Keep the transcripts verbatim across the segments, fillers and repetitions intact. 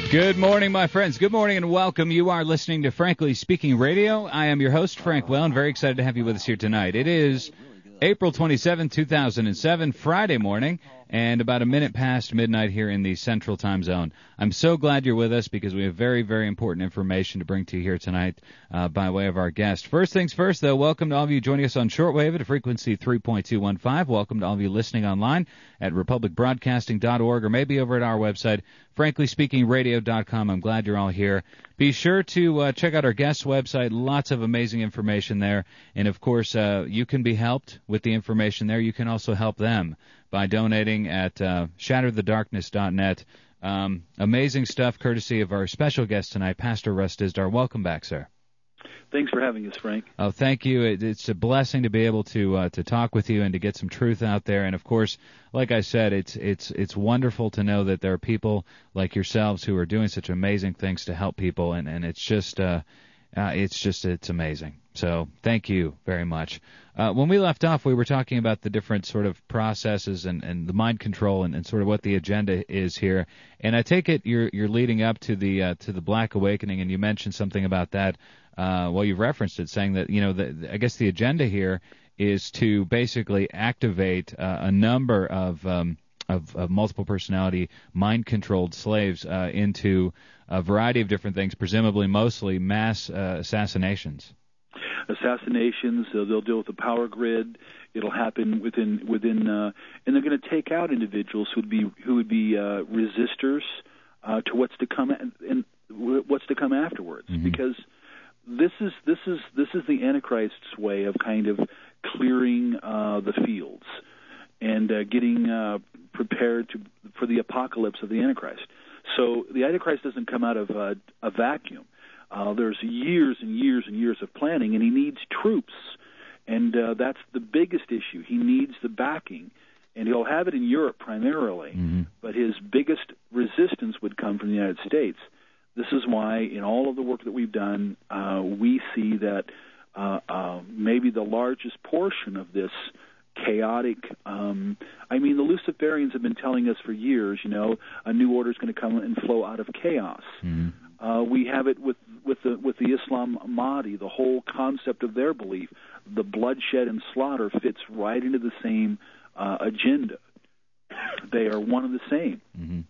Good morning, my friends. Good morning and welcome. You are listening to Frankly Speaking Radio. I am your host, Frank Well, very excited to have you with us here tonight. It is April twenty-seventh, two thousand seven, Friday morning, and about a minute past midnight here in the Central Time Zone. I'm so glad you're with us because we have very, very important information to bring to you here tonight uh, by way of our guest. First things first, though, welcome to all of you joining us on shortwave at a frequency three point two one five. Welcome to all of you listening online at republic broadcasting dot org or maybe over at our website, frankly speaking radio dot com. I'm glad you're all here. Be sure to uh, check out our guest website. Lots of amazing information there. And, of course, uh, you can be helped with the information there. You can also help them by donating at uh, shatter the darkness dot net. Um, amazing stuff courtesy of our special guest tonight, Pastor Russ Dizdar. Welcome back, sir. Thanks for having us, Frank. Oh, thank you. It, it's a blessing to be able to uh, to talk with you and to get some truth out there. And of course, like I said, it's it's it's wonderful to know that there are people like yourselves who are doing such amazing things to help people, and and it's just uh, uh it's just it's amazing. So thank you very much. Uh, when we left off, we were talking about the different sort of processes and, and the mind control and, and sort of what the agenda is here. And I take it you're you're leading up to the uh, to the Black Awakening, and you mentioned something about that. Uh, well, you've referenced it, saying that, you know, the, I guess the agenda here is to basically activate uh, a number of, um, of of multiple personality, mind-controlled slaves uh, into a variety of different things, presumably mostly mass uh, assassinations. Assassinations. Uh, they'll deal with the power grid. It'll happen within within, uh, and they're going to take out individuals who would be who would be uh, resistors uh, to what's to come and what's to come afterwards, mm-hmm. because. This is this is this is the Antichrist's way of kind of clearing uh, the fields and uh, getting uh, prepared to for the apocalypse of the Antichrist. So the Antichrist doesn't come out of uh, a vacuum. Uh, there's years and years and years of planning, and he needs troops, and uh, that's the biggest issue. He needs the backing, and he'll have it in Europe primarily, mm-hmm. but his biggest resistance would come from the United States. This is why, in all of the work that we've done, uh, we see that uh, uh, maybe the largest portion of this chaotic, um, I mean, the Luciferians have been telling us for years, you know, a new order is going to come and flow out of chaos. Mm-hmm. Uh, we have it with, with the with the Islam Mahdi, the whole concept of their belief. The bloodshed and slaughter fits right into the same uh, agenda. They are one and the same. Mm-hmm.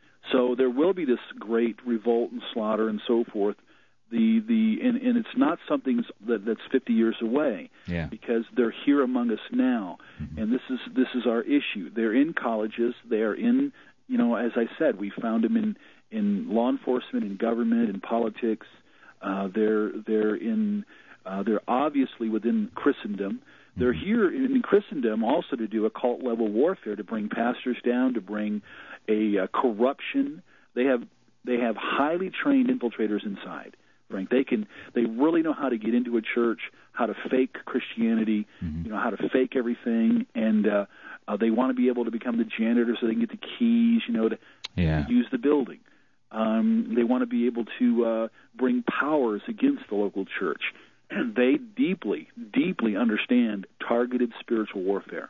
So there will be this great revolt and slaughter and so forth. The the and, and it's not something that, that's fifty years away, yeah. because they're here among us now, mm-hmm. and this is this is our issue. They're in colleges. They are in, you know, as I said, we found them in, in law enforcement, in government, in politics. Uh, they're they're in uh, they're obviously within Christendom. They're here in Christendom also to do occult level warfare, to bring pastors down, to bring a uh, corruption. They have they have highly trained infiltrators inside, Frank. They can they really know how to get into a church, how to fake Christianity, mm-hmm. you know, how to fake everything, and uh, uh, they want to be able to become the janitor so they can get the keys, you know, to, yeah. to use the building. Um, they want to be able to uh, bring powers against the local church. And they deeply, deeply understand targeted spiritual warfare.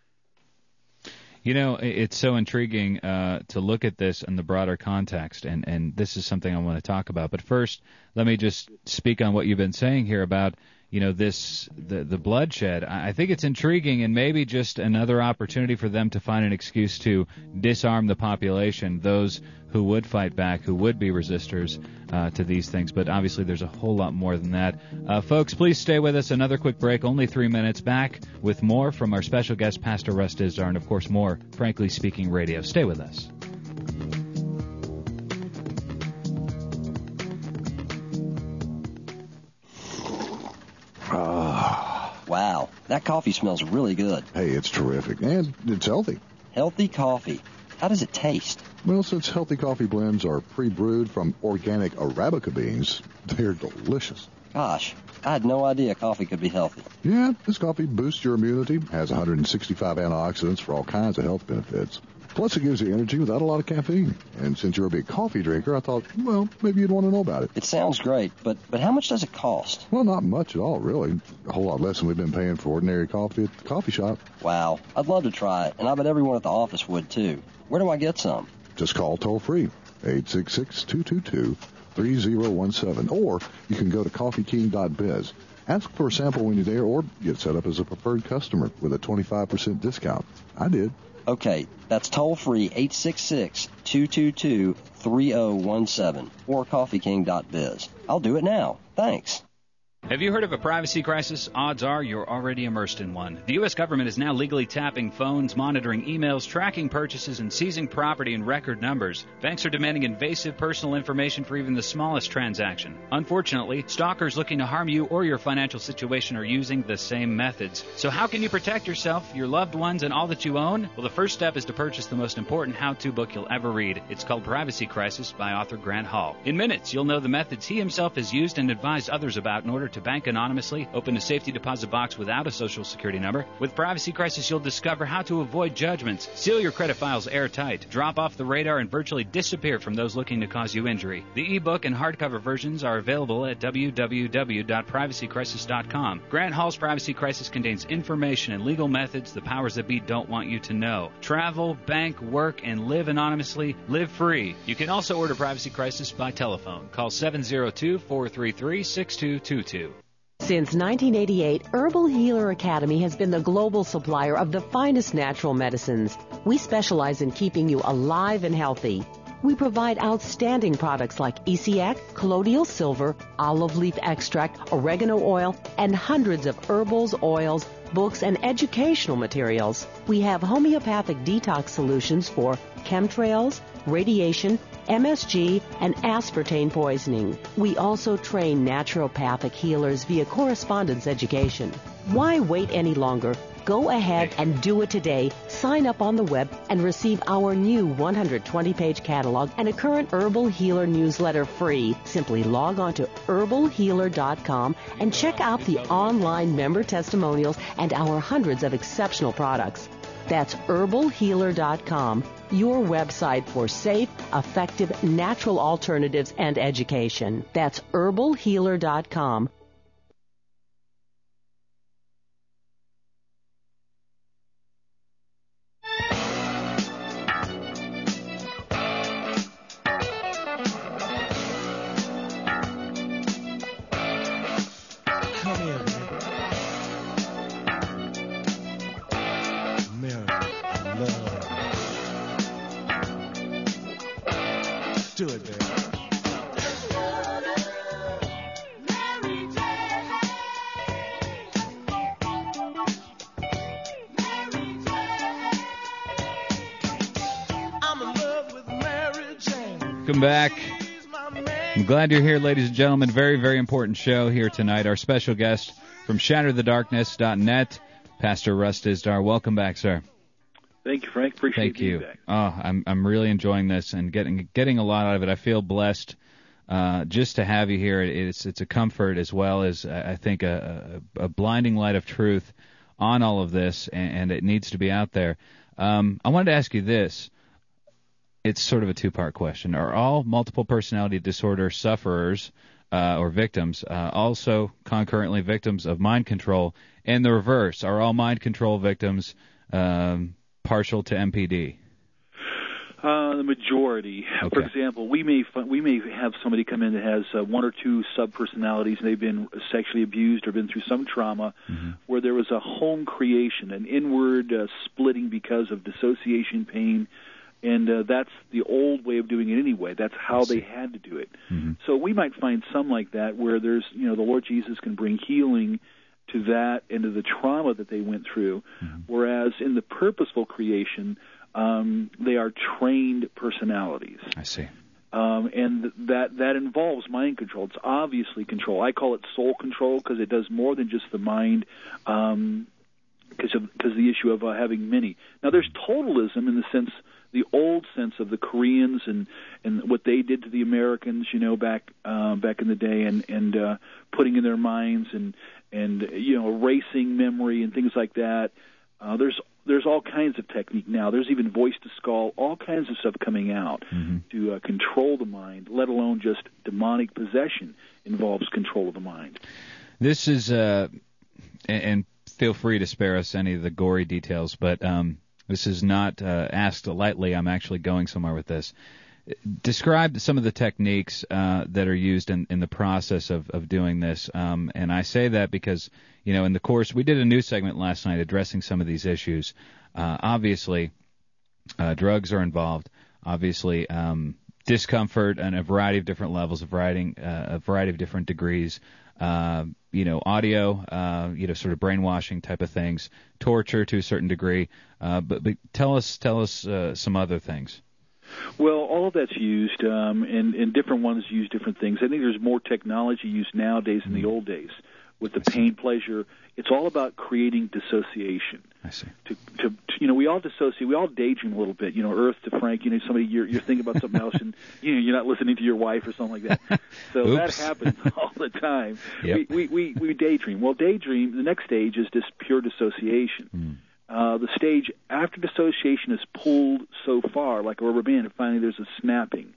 You know, it's so intriguing uh, to look at this in the broader context, and, and this is something I want to talk about. But first, let me just speak on what you've been saying here about, you know, this the, the bloodshed. I think it's intriguing and maybe just another opportunity for them to find an excuse to disarm the population, those who would fight back, who would be resistors uh, to these things. But obviously there's a whole lot more than that. Uh, folks, please stay with us. Another quick break, only three minutes. Back with more from our special guest, Pastor Russ Dizdar, and, of course, more Frankly Speaking Radio. Stay with us. Wow, that coffee smells really good. Hey, it's terrific, and it's healthy. Healthy coffee. How does it taste? Well, since healthy coffee blends are pre-brewed from organic Arabica beans, they're delicious. Gosh, I had no idea coffee could be healthy. Yeah, this coffee boosts your immunity, has one hundred sixty-five antioxidants for all kinds of health benefits. Plus, it gives you energy without a lot of caffeine. And since you're a big coffee drinker, I thought, well, maybe you'd want to know about it. It sounds great, but, but how much does it cost? Well, not much at all, really. A whole lot less than we've been paying for ordinary coffee at the coffee shop. Wow, I'd love to try it, and I bet everyone at the office would, too. Where do I get some? Just call toll-free. eight six six, two two two, three zero one seven. Or you can go to coffee king dot biz. Ask for a sample when you're there, or get set up as a preferred customer with a twenty-five percent discount. I did. Okay, that's toll-free eight six six, two two two, three zero one seven or coffee king dot biz. I'll do it now. Thanks. Have you heard of a privacy crisis? Odds are you're already immersed in one. The U S government is now legally tapping phones, monitoring emails, tracking purchases, and seizing property in record numbers. Banks are demanding invasive personal information for even the smallest transaction. Unfortunately, stalkers looking to harm you or your financial situation are using the same methods. So how can you protect yourself, your loved ones, and all that you own? Well, the first step is to purchase the most important how-to book you'll ever read. It's called Privacy Crisis by author Grant Hall. In minutes, you'll know the methods he himself has used and advised others about in order to bank anonymously, open a safety deposit box without a social security number. With Privacy Crisis, you'll discover how to avoid judgments, seal your credit files airtight, drop off the radar, and virtually disappear from those looking to cause you injury. The ebook and hardcover versions are available at w w w dot privacy crisis dot com. Grant Hall's Privacy Crisis contains information and legal methods the powers that be don't want you to know. Travel, bank, work, and live anonymously. Live free. You can also order Privacy Crisis by telephone. Call seven zero two, four three three, six two two two. Since nineteen eighty-eight, Herbal Healer Academy has been the global supplier of the finest natural medicines. We specialize in keeping you alive and healthy. We provide outstanding products like E C A C, colloidal silver, olive leaf extract, oregano oil, and hundreds of herbals, oils, books, and educational materials. We have homeopathic detox solutions for chemtrails, radiation, M S G, and aspartame poisoning. We also train naturopathic healers via correspondence education. Why wait any longer? Go ahead and do it today. Sign up on the web and receive our new one hundred twenty page catalog and a current Herbal Healer newsletter free. Simply log on to herbal healer dot com and check out the online member testimonials and our hundreds of exceptional products. That's herbal healer dot com, your website for safe, effective, natural alternatives and education. That's herbal healer dot com. Do it, baby. Welcome back. I'm glad you're here, ladies and gentlemen. Very, very important show here tonight. Our special guest from shatter the darkness dot net, Pastor Russ Dizdar. Welcome back, sir. Thank you, Frank. Appreciate Thank being you. back. Oh, I'm I'm really enjoying this and getting getting a lot out of it. I feel blessed uh, just to have you here. It's it's a comfort as well as I think a, a, a blinding light of truth on all of this, and, and it needs to be out there. Um, I wanted to ask you this. It's sort of a two-part question. Are all multiple personality disorder sufferers uh, or victims uh, also concurrently victims of mind control? And the reverse, are all mind control victims um, partial to M P D? Uh, the majority. Okay. For example, we may we may have somebody come in that has uh, one or two sub-personalities, and they've been sexually abused or been through some trauma, mm-hmm. where there was a home creation, an inward uh, splitting because of dissociation pain. And uh, that's the old way of doing it anyway. That's how they had to do it. Mm-hmm. So we might find some like that where there's, you know, the Lord Jesus can bring healing to that and to the trauma that they went through. Mm-hmm. Whereas in the purposeful creation, um, they are trained personalities. I see. Um, and that that involves mind control. It's obviously control. I call it soul control because it does more than just the mind. Um, because of because the issue of uh, having many. Now, there's totalism in the sense, the old sense of the Koreans and, and what they did to the Americans, you know, back uh, back in the day, and and uh, putting in their minds and and you know erasing memory and things like that. Uh, there's there's all kinds of technique now. There's even voice to skull, all kinds of stuff coming out mm-hmm. to uh, control the mind. Let alone just demonic possession involves control of the mind. This is uh, and. and feel free to spare us any of the gory details, but um, this is not uh, asked lightly. I'm actually going somewhere with this. describe some of the techniques uh, that are used in, in the process of, of doing this. Um, and I say that because, you know, in the course, we did a news segment last night addressing some of these issues. Uh, obviously, uh, drugs are involved. Obviously, um, discomfort and a variety of different levels, a variety, uh, a variety of different degrees. Uh, you know, audio, uh, you know, sort of brainwashing type of things, torture to a certain degree. Uh, but, but tell us, tell us uh, some other things. Well, all of that's used, um, and, and different ones use different things. I think there's more technology used nowadays than the old days with the pain, pleasure. It's all about creating dissociation. I see. To, to, to, you know, we all dissociate. We all daydream a little bit. You know, Earth to Frank. You know, somebody you're, you're thinking about something else, and you know, you're not listening to your wife or something like that. So that happens all the time. Yep. We, we we we daydream. Well, daydream. The next stage is just pure dissociation. Mm. Uh, the stage after dissociation is pulled so far, like a rubber band, and finally there's a snapping.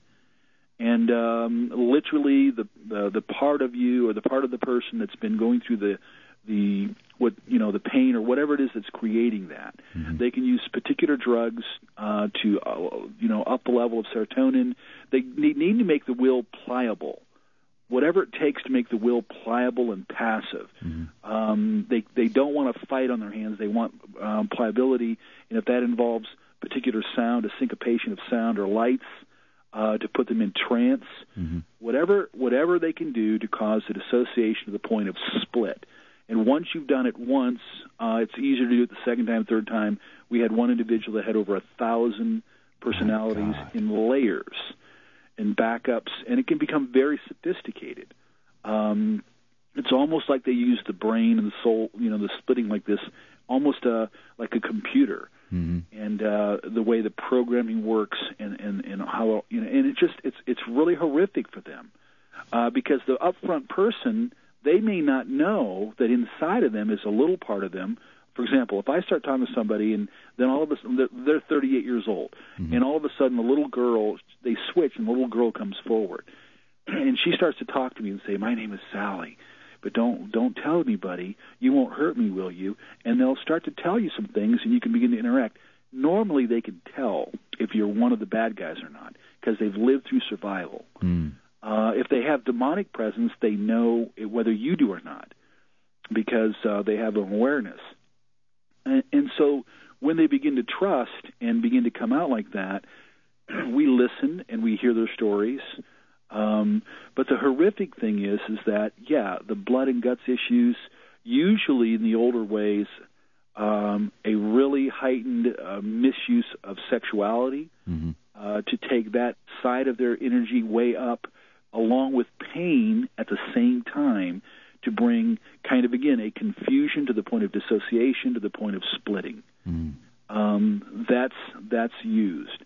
And um, literally, the, the the part of you or the part of the person that's been going through the the what you know the pain or whatever it is that's creating that, mm-hmm. they can use particular drugs uh, to uh, you know up the level of serotonin. They need, need to make the will pliable. Whatever it takes to make the will pliable and passive. Mm-hmm. Um, they they don't want to fight on their hands. They want um, pliability, and if that involves particular sound, a syncopation of sound or lights, uh, to put them in trance, mm-hmm. whatever whatever they can do to cause a dissociation to the point of split. And once you've done it once, uh, it's easier to do it the second time, third time. We had one individual that had over a thousand personalities oh, in layers and backups, and it can become very sophisticated. Um, it's almost like they use the brain and the soul, you know, the splitting like this, almost uh, like a computer. Mm-hmm. And uh, the way the programming works, and, and, and how you know, and it just it's it's really horrific for them uh, because the upfront person, they may not know that inside of them is a little part of them. For example, if I start talking to somebody and then all of a sudden they're thirty-eight years old, mm-hmm. and all of a sudden a little girl, they switch and the little girl comes forward, and she starts to talk to me and say, "My name is Sally, but don't don't tell anybody. You won't hurt me, will you?" And they'll start to tell you some things, and you can begin to interact. Normally, they can tell if you're one of the bad guys or not because they've lived through survival. Mm. Uh, if they have demonic presence, they know whether you do or not because uh, they have an awareness. And, and so when they begin to trust and begin to come out like that, we listen and we hear their stories. Um, but the horrific thing is, is that, yeah, the blood and guts issues, usually in the older ways, um, a really heightened uh, misuse of sexuality, mm-hmm. uh, to take that side of their energy way up, along with pain at the same time, to bring kind of, again, a confusion to the point of dissociation, to the point of splitting. Mm. Um, that's that's used.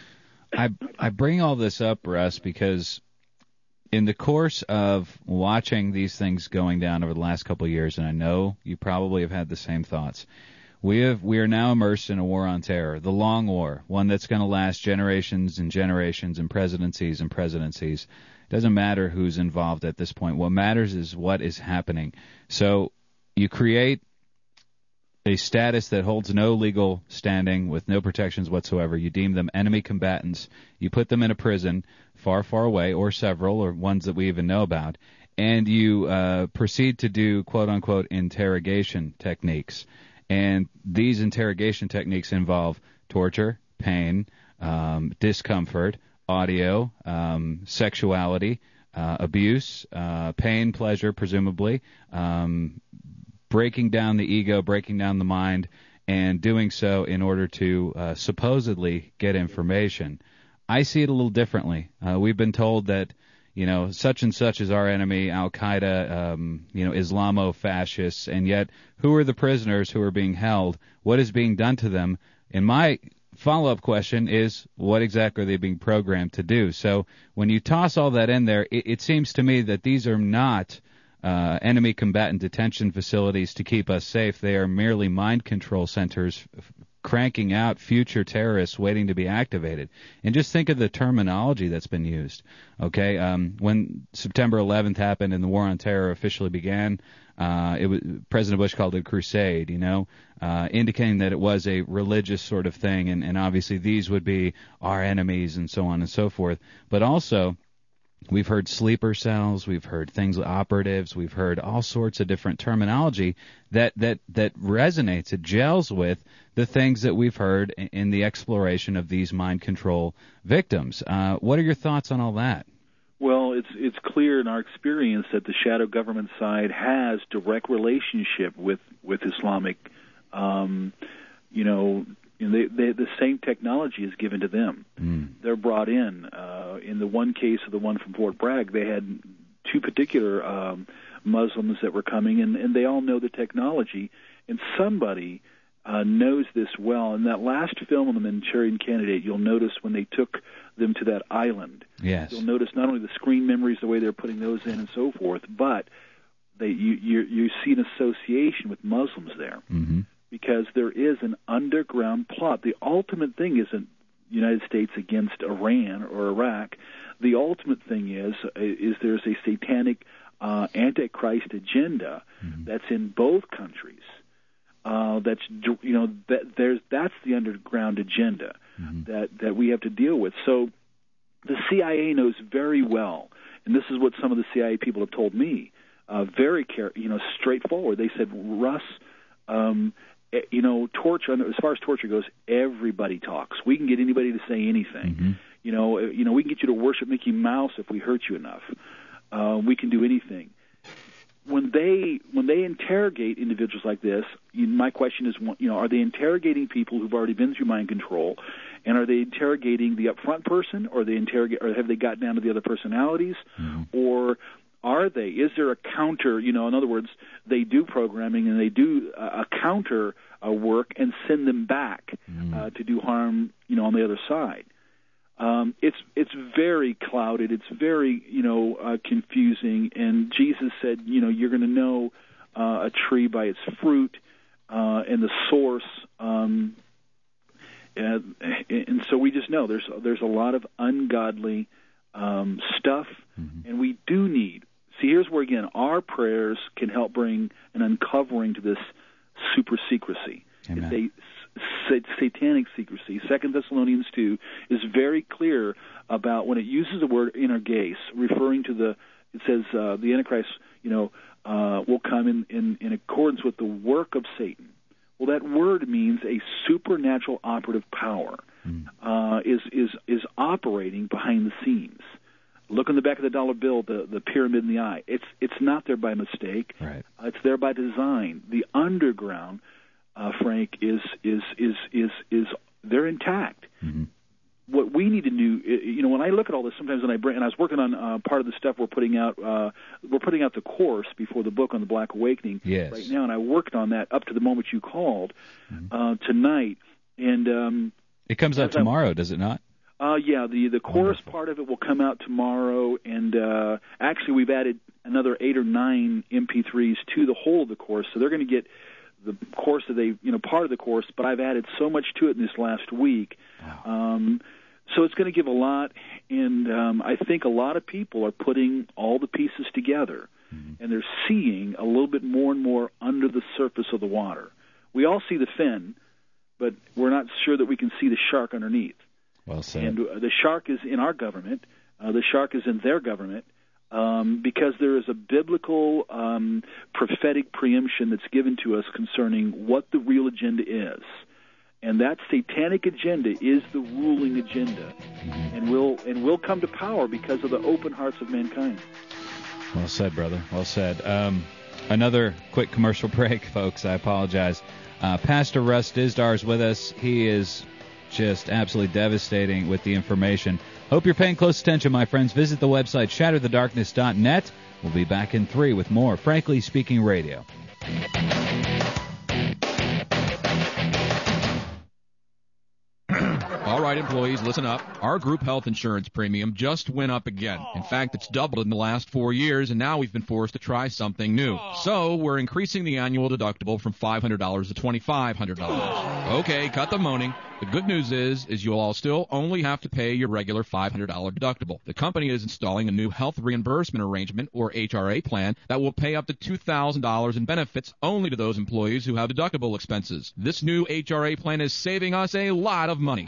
I I bring all this up, Russ, because in the course of watching these things going down over the last couple of years, and I know you probably have had the same thoughts, we have we are now immersed in a war on terror, the long war, one that's going to last generations and generations and presidencies and presidencies. It doesn't matter who's involved at this point. What matters is what is happening. So you create a status that holds no legal standing with no protections whatsoever. You deem them enemy combatants. You put them in a prison far, far away, or several, or ones that we even know about, and you uh, proceed to do quote-unquote interrogation techniques. And these interrogation techniques involve torture, pain, um, discomfort, audio, um, sexuality, uh, abuse, uh, pain, pleasure, presumably, um, breaking down the ego, breaking down the mind, and doing so in order to uh, supposedly get information. I see it a little differently. Uh, we've been told that, you know, such and such is our enemy, Al-Qaeda, um, you know, Islamo-fascists, and yet who are the prisoners who are being held? What is being done to them? In my follow-up question is, what exactly are they being programmed to do? So when you toss all that in there, it, it seems to me that these are not uh, enemy combatant detention facilities to keep us safe. They are merely mind control centers f- cranking out future terrorists waiting to be activated. And just think of the terminology that's been used. Okay, um, when September eleventh happened and the war on terror officially began, uh, it was President Bush called it a crusade, you know, uh, indicating that it was a religious sort of thing, and, and obviously these would be our enemies and so on and so forth. But also, we've heard sleeper cells, we've heard things with operatives, we've heard all sorts of different terminology that, that, that resonates, it gels with the things that we've heard in the exploration of these mind control victims. Uh, what are your thoughts on all that? Well, it's it's clear in our experience that the shadow government side has direct relationship with, with Islamic, um, you know, They, they, the same technology is given to them. Mm. They're brought in. Uh, in the one case of the one from Fort Bragg, they had two particular um, Muslims that were coming, and, and they all know the technology. And somebody uh, knows this well. In that last film on the Manchurian Candidate, you'll notice when they took them to that island, yes. you'll notice not only the screen memories, the way they're putting those in and so forth, but they, you, you, you see an association with Muslims there. Mm-hmm. Because there is an underground plot. The ultimate thing isn't the United States against Iran or Iraq. The ultimate thing is is there's a satanic uh, antichrist agenda mm-hmm. that's in both countries. Uh, that's you know that there's that's the underground agenda mm-hmm. that that we have to deal with. So the C I A knows very well, and this is what some of the C I A people have told me. Uh, very care, you know, straightforward. They said, Russ. Um, You know, torture. As far as torture goes, everybody talks. We can get anybody to say anything. Mm-hmm. You know, you know, we can get you to worship Mickey Mouse if we hurt you enough. Uh, we can do anything. When they when they interrogate individuals like this, you, my question is, you know, are they interrogating people who've already been through mind control, and are they interrogating the upfront person, or they interrogate, or have they got down to the other personalities, mm-hmm. or are they? Is there a counter? You know, in other words, they do programming and they do uh, a counter uh, work and send them back mm. uh, to do harm. You know, on the other side, um, it's it's very clouded. It's very you know uh, confusing. And Jesus said, you know, you're going to know uh, a tree by its fruit uh, and the source. Um, and, and so we just know there's there's a lot of ungodly um, stuff, mm-hmm. and we do need. See, here's where, again, our prayers can help bring an uncovering to this super secrecy. Amen. It's a satanic secrecy. Second Thessalonians two is very clear about when it uses the word energes, referring to the, it says uh, the Antichrist, you know, uh, will come in, in, in accordance with the work of Satan. Well, that word means a supernatural operative power mm. uh, is, is, is operating behind the scenes. Look in the back of the dollar bill, the, the pyramid in the eye. It's it's not there by mistake. Right. Uh, it's there by design. The underground, uh, Frank, is is is is is they're intact. Mm-hmm. What we need to do, you know, when I look at all this, sometimes when I bring, and I was working on uh, part of the stuff we're putting out. Uh, we're putting out the course before the book on the Black Awakening yes. right now, and I worked on that up to the moment you called mm-hmm. uh, tonight. And um, it comes out tomorrow, does it not? Uh, yeah, the, the chorus Wonderful. part of it will come out tomorrow, and uh, actually we've added another eight or nine M P threes to the whole of the course, so they're going to get the course that they, you know, part of the course, but I've added so much to it in this last week. Wow. Um, so it's going to give a lot, and um, I think a lot of people are putting all the pieces together, mm-hmm. and they're seeing a little bit more and more under the surface of the water. We all see the fin, but we're not sure that we can see the shark underneath. Well said. And uh, the shark is in our government. Uh, the shark is in their government um, because there is a biblical um, prophetic preemption that's given to us concerning what the real agenda is. And that satanic agenda is the ruling agenda, mm-hmm. and will and will come to power because of the open hearts of mankind. Well said, brother. Well said. Um, another quick commercial break, folks. I apologize. Uh, Pastor Russ Dizdar is with us. He is just absolutely devastating with the information. Hope you're paying close attention, my friends. Visit the website shatter the darkness dot net. We'll be back in three with more Frankly Speaking Radio. All right. right, employees, listen up. Our group health insurance premium just went up again. In fact, it's doubled in the last four years, and now we've been forced to try something new. So we're increasing the annual deductible from five hundred dollars to twenty-five hundred dollars. Okay, cut the moaning. The good news is, is you'll all still only have to pay your regular five hundred dollars deductible. The company is installing a new health reimbursement arrangement, or H R A plan, that will pay up to two thousand dollars in benefits only to those employees who have deductible expenses. This new H R A plan is saving us a lot of money.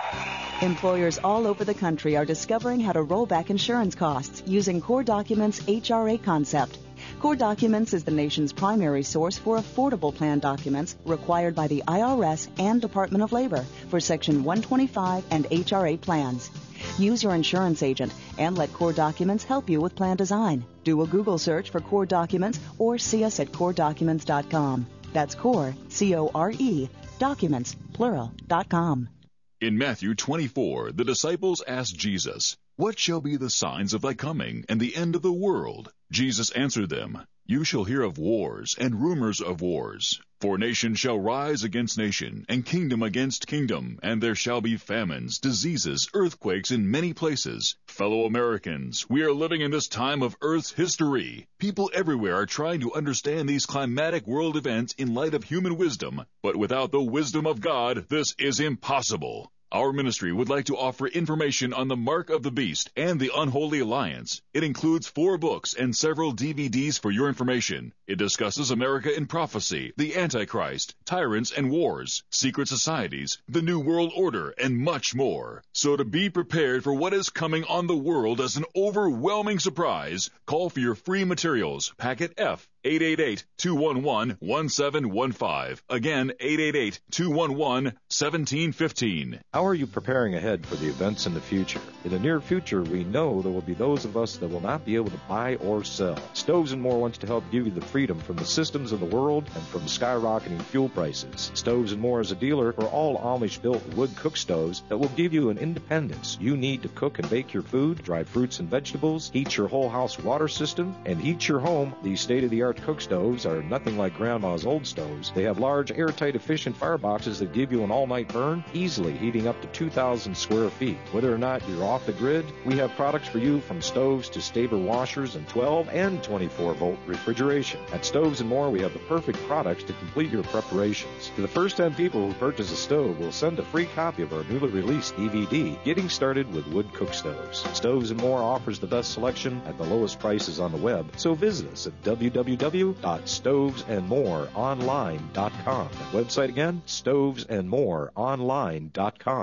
Employers all over the country are discovering how to roll back insurance costs using Core Documents' H R A concept. Core Documents is the nation's primary source for affordable plan documents required by the I R S and Department of Labor for Section one twenty-five and H R A plans. Use your insurance agent and let Core Documents help you with plan design. Do a Google search for Core Documents or see us at core documents dot com. That's Core, C O R E, documents, plural, dot com. In Matthew twenty-four, the disciples asked Jesus, "What shall be the signs of thy coming and the end of the world?" Jesus answered them, "You shall hear of wars and rumors of wars. For nation shall rise against nation, and kingdom against kingdom, and there shall be famines, diseases, earthquakes in many places." Fellow Americans, we are living in this time of Earth's history. People everywhere are trying to understand these climatic world events in light of human wisdom, but without the wisdom of God, this is impossible. Our ministry would like to offer information on the Mark of the Beast and the Unholy Alliance. It includes four books and several D V Ds for your information. It discusses America in prophecy, the Antichrist, tyrants and wars, secret societies, the New World Order, and much more. So to be prepared for what is coming on the world as an overwhelming surprise, call for your free materials, packet F, eight eight eight, two one one, one seven one five. Again, eight eight eight, two one one, one seven one five. How are you preparing ahead for the events in the future? In the near future, we know there will be those of us that will not be able to buy or sell. Stoves and More wants to help give you the freedom from the systems of the world and from skyrocketing fuel prices. Stoves and More is a dealer for all Amish-built wood cook stoves that will give you an independence you need to cook and bake your food, dry fruits and vegetables, heat your whole house water system, and heat your home. These state-of-the-art cook stoves are nothing like Grandma's old stoves. They have large, airtight, efficient fireboxes that give you an all-night burn, easily heating up to two thousand square feet. Whether or not you're off the grid, we have products for you from stoves to Staber washers and twelve and twenty-four volt refrigeration. At Stoves and More, we have the perfect products to complete your preparations. To the first ten people who purchase a stove, we'll send a free copy of our newly released D V D, Getting Started with Wood Cook Stoves. Stoves and More offers the best selection at the lowest prices on the web, so visit us at w w w dot stoves and more online dot com. That website again, stoves and more online dot com.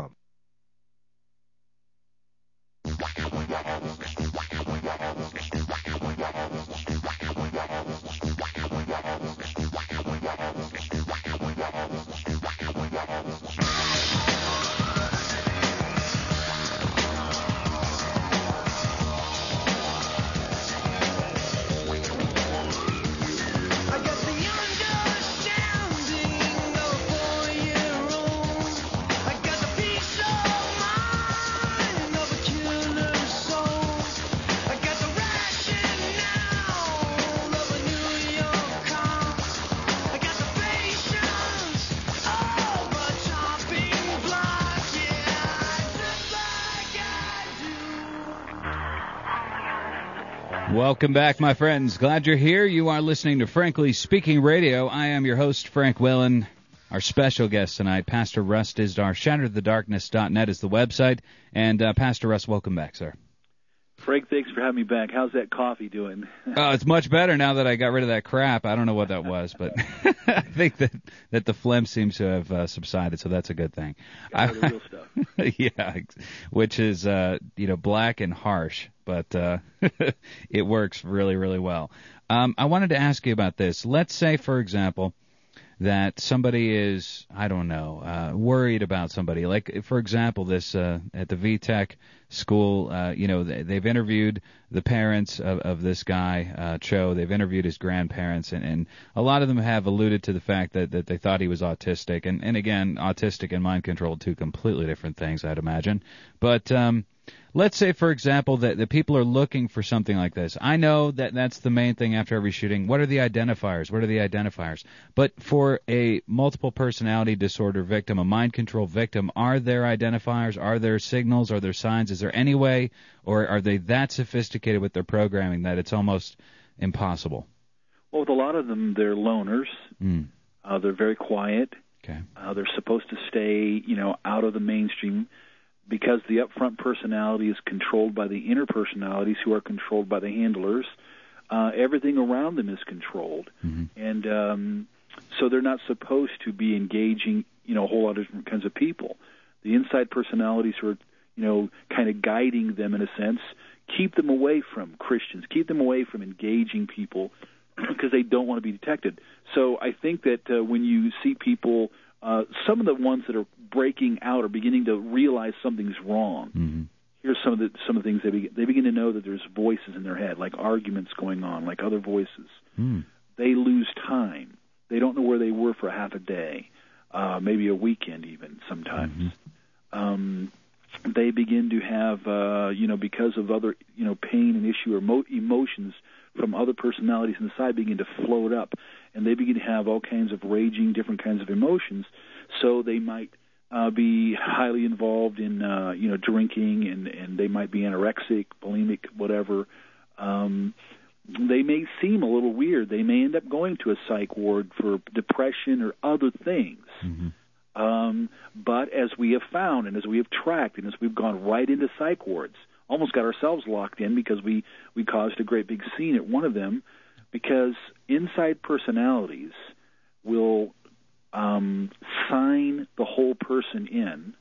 Welcome back, my friends. Glad you're here. You are listening to Frankly Speaking Radio. I am your host, Frank Whalen. Our special guest tonight, Pastor Russ Dizdar. shattered the darkness dot net is the website. And uh, Pastor Russ, welcome back, sir. Frank, thanks for having me back. How's that coffee doing? Oh, it's much better now that I got rid of that crap. I don't know what that was, but I think that, that the phlegm seems to have uh, subsided, so that's a good thing. Got all the real stuff. Yeah, which is, uh, you know, black and harsh, but uh, it works really, really well. Um, I wanted to ask you about this. Let's say, for example, that somebody is, I don't know, uh, worried about somebody. Like, for example, this uh, at the V TEC school, uh, you know, they, they've interviewed the parents of, of this guy, uh, Cho. They've interviewed his grandparents, and, and a lot of them have alluded to the fact that, that they thought he was autistic. And, and again, autistic and mind control, two completely different things, I'd imagine. But um, let's say, for example, that the people are looking for something like this. I know that that's the main thing after every shooting. What are the identifiers? What are the identifiers? But for a multiple personality disorder victim, a mind control victim, are there identifiers? Are there signals? Are there signs? Is there any way, or are they that sophisticated with their programming that it's almost impossible? Well, with a lot of them, they're loners. Mm. Uh, they're very quiet. Okay. Uh, they're supposed to stay, you know, out of the mainstream because the upfront personality is controlled by the inner personalities who are controlled by the handlers. Uh, everything around them is controlled. Mm-hmm. And um, so they're not supposed to be engaging, you know, a whole lot of different kinds of people. The inside personalities who are, you know, kind of guiding them in a sense, keep them away from Christians, keep them away from engaging people because they don't want to be detected. So I think that uh, when you see people, uh, some of the ones that are breaking out are beginning to realize something's wrong. Mm-hmm. Here's some of the some of the things they begin, they begin to know that there's voices in their head, like arguments going on, like other voices. Mm. They lose time. They don't know where they were for half a day, uh, maybe a weekend even sometimes. Mm-hmm. Um, they begin to have, uh, you know, because of other, you know, pain and issue or mo- emotions from other personalities inside begin to float up, and they begin to have all kinds of raging, different kinds of emotions. So they might uh, be highly involved in, uh, you know, drinking, and, and they might be anorexic, bulimic, whatever. Um, they may seem a little weird. They may end up going to a psych ward for depression or other things. Mm-hmm. Um, but as we have found, and as we have tracked, and as we've gone right into psych wards, almost got ourselves locked in because we, we caused a great big scene at one of them, because inside personalities will um, sign the whole person in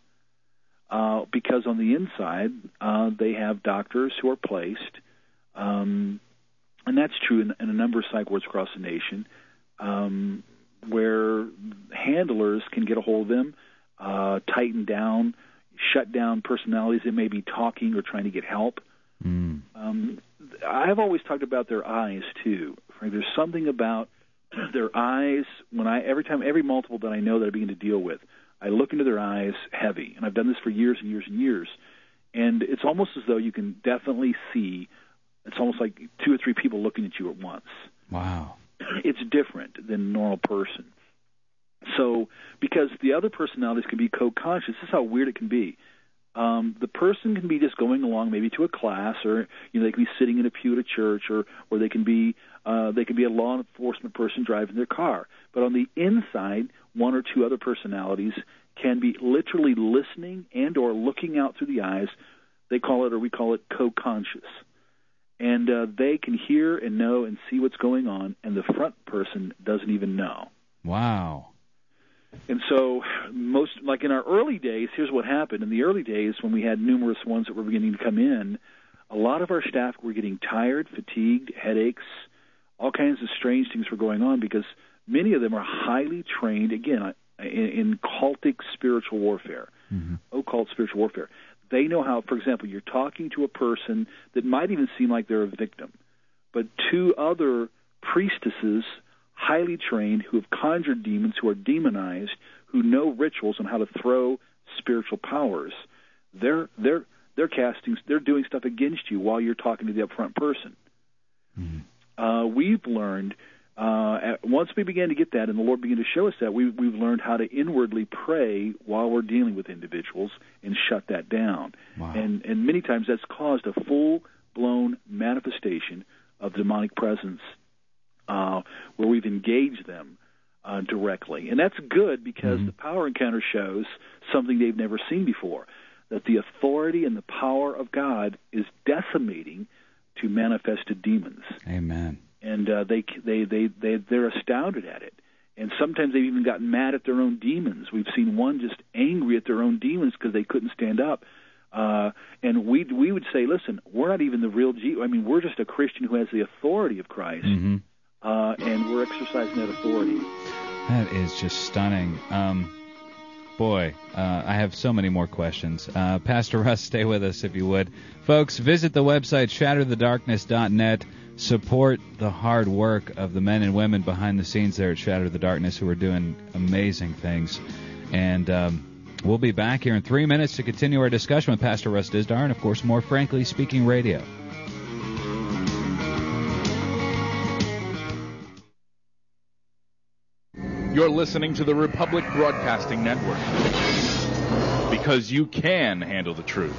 uh, because on the inside uh, they have doctors who are placed, um, and that's true in, in a number of psych wards across the nation, um, where handlers can get a hold of them, uh, tighten down, shut down personalities that may be talking or trying to get help. Mm. Um, I've always talked about their eyes too. Frank, there's something about their eyes. When I every time every multiple that I know that I begin to deal with, I look into their eyes heavy, and I've done this for years and years and years. And it's almost as though you can definitely see. It's almost like two or three people looking at you at once. Wow. It's different than a normal person. So, because the other personalities can be co-conscious, this is how weird it can be. Um, the person can be just going along maybe to a class, or you know they can be sitting in a pew at a church, or or they can be uh, they can be a law enforcement person driving their car. But on the inside, one or two other personalities can be literally listening and or looking out through the eyes. They call it, or we call it, co-conscious. And uh, they can hear and know and see what's going on, and the front person doesn't even know. Wow. And so, most like in our early days, here's what happened. In the early days, when we had numerous ones that were beginning to come in, a lot of our staff were getting tired, fatigued, headaches, all kinds of strange things were going on because many of them are highly trained, again, in, in cultic spiritual warfare, mm-hmm. occult spiritual warfare. They know how, for example, you're talking to a person that might even seem like they're a victim, but two other priestesses, highly trained, who have conjured demons, who are demonized, who know rituals on how to throw spiritual powers, they're they're they're casting, they're doing stuff against you while you're talking to the upfront person. Mm-hmm. Uh, we've learned uh, at, once we began to get that, and the Lord began to show us that, we, we've learned how to inwardly pray while we're dealing with individuals and shut that down. Wow. And and many times that's caused a full-blown manifestation of demonic presence. Uh, where we've engaged them uh, directly. And that's good because mm-hmm. the power encounter shows something they've never seen before, that the authority and the power of God is decimating to manifested demons. Amen. And uh, they, they, they, they, they're astounded at it. And sometimes they've even gotten mad at their own demons. We've seen one just angry at their own demons because they couldn't stand up. Uh, and we we would say, listen, we're not even the real G. I mean, we're just a Christian who has the authority of Christ. Mm-hmm. Uh, and we're exercising that authority. That is just stunning. Um, boy, uh, I have so many more questions. Uh, Pastor Russ, stay with us if you would. Folks, visit the website shatter the darkness dot net. Support the hard work of the men and women behind the scenes there at Shatter the Darkness who are doing amazing things. And um, We'll be back here in three minutes to continue our discussion with Pastor Russ Dizdar and, of course, more Frankly Speaking Radio. You're listening to the Republic Broadcasting Network, because you can handle the truth.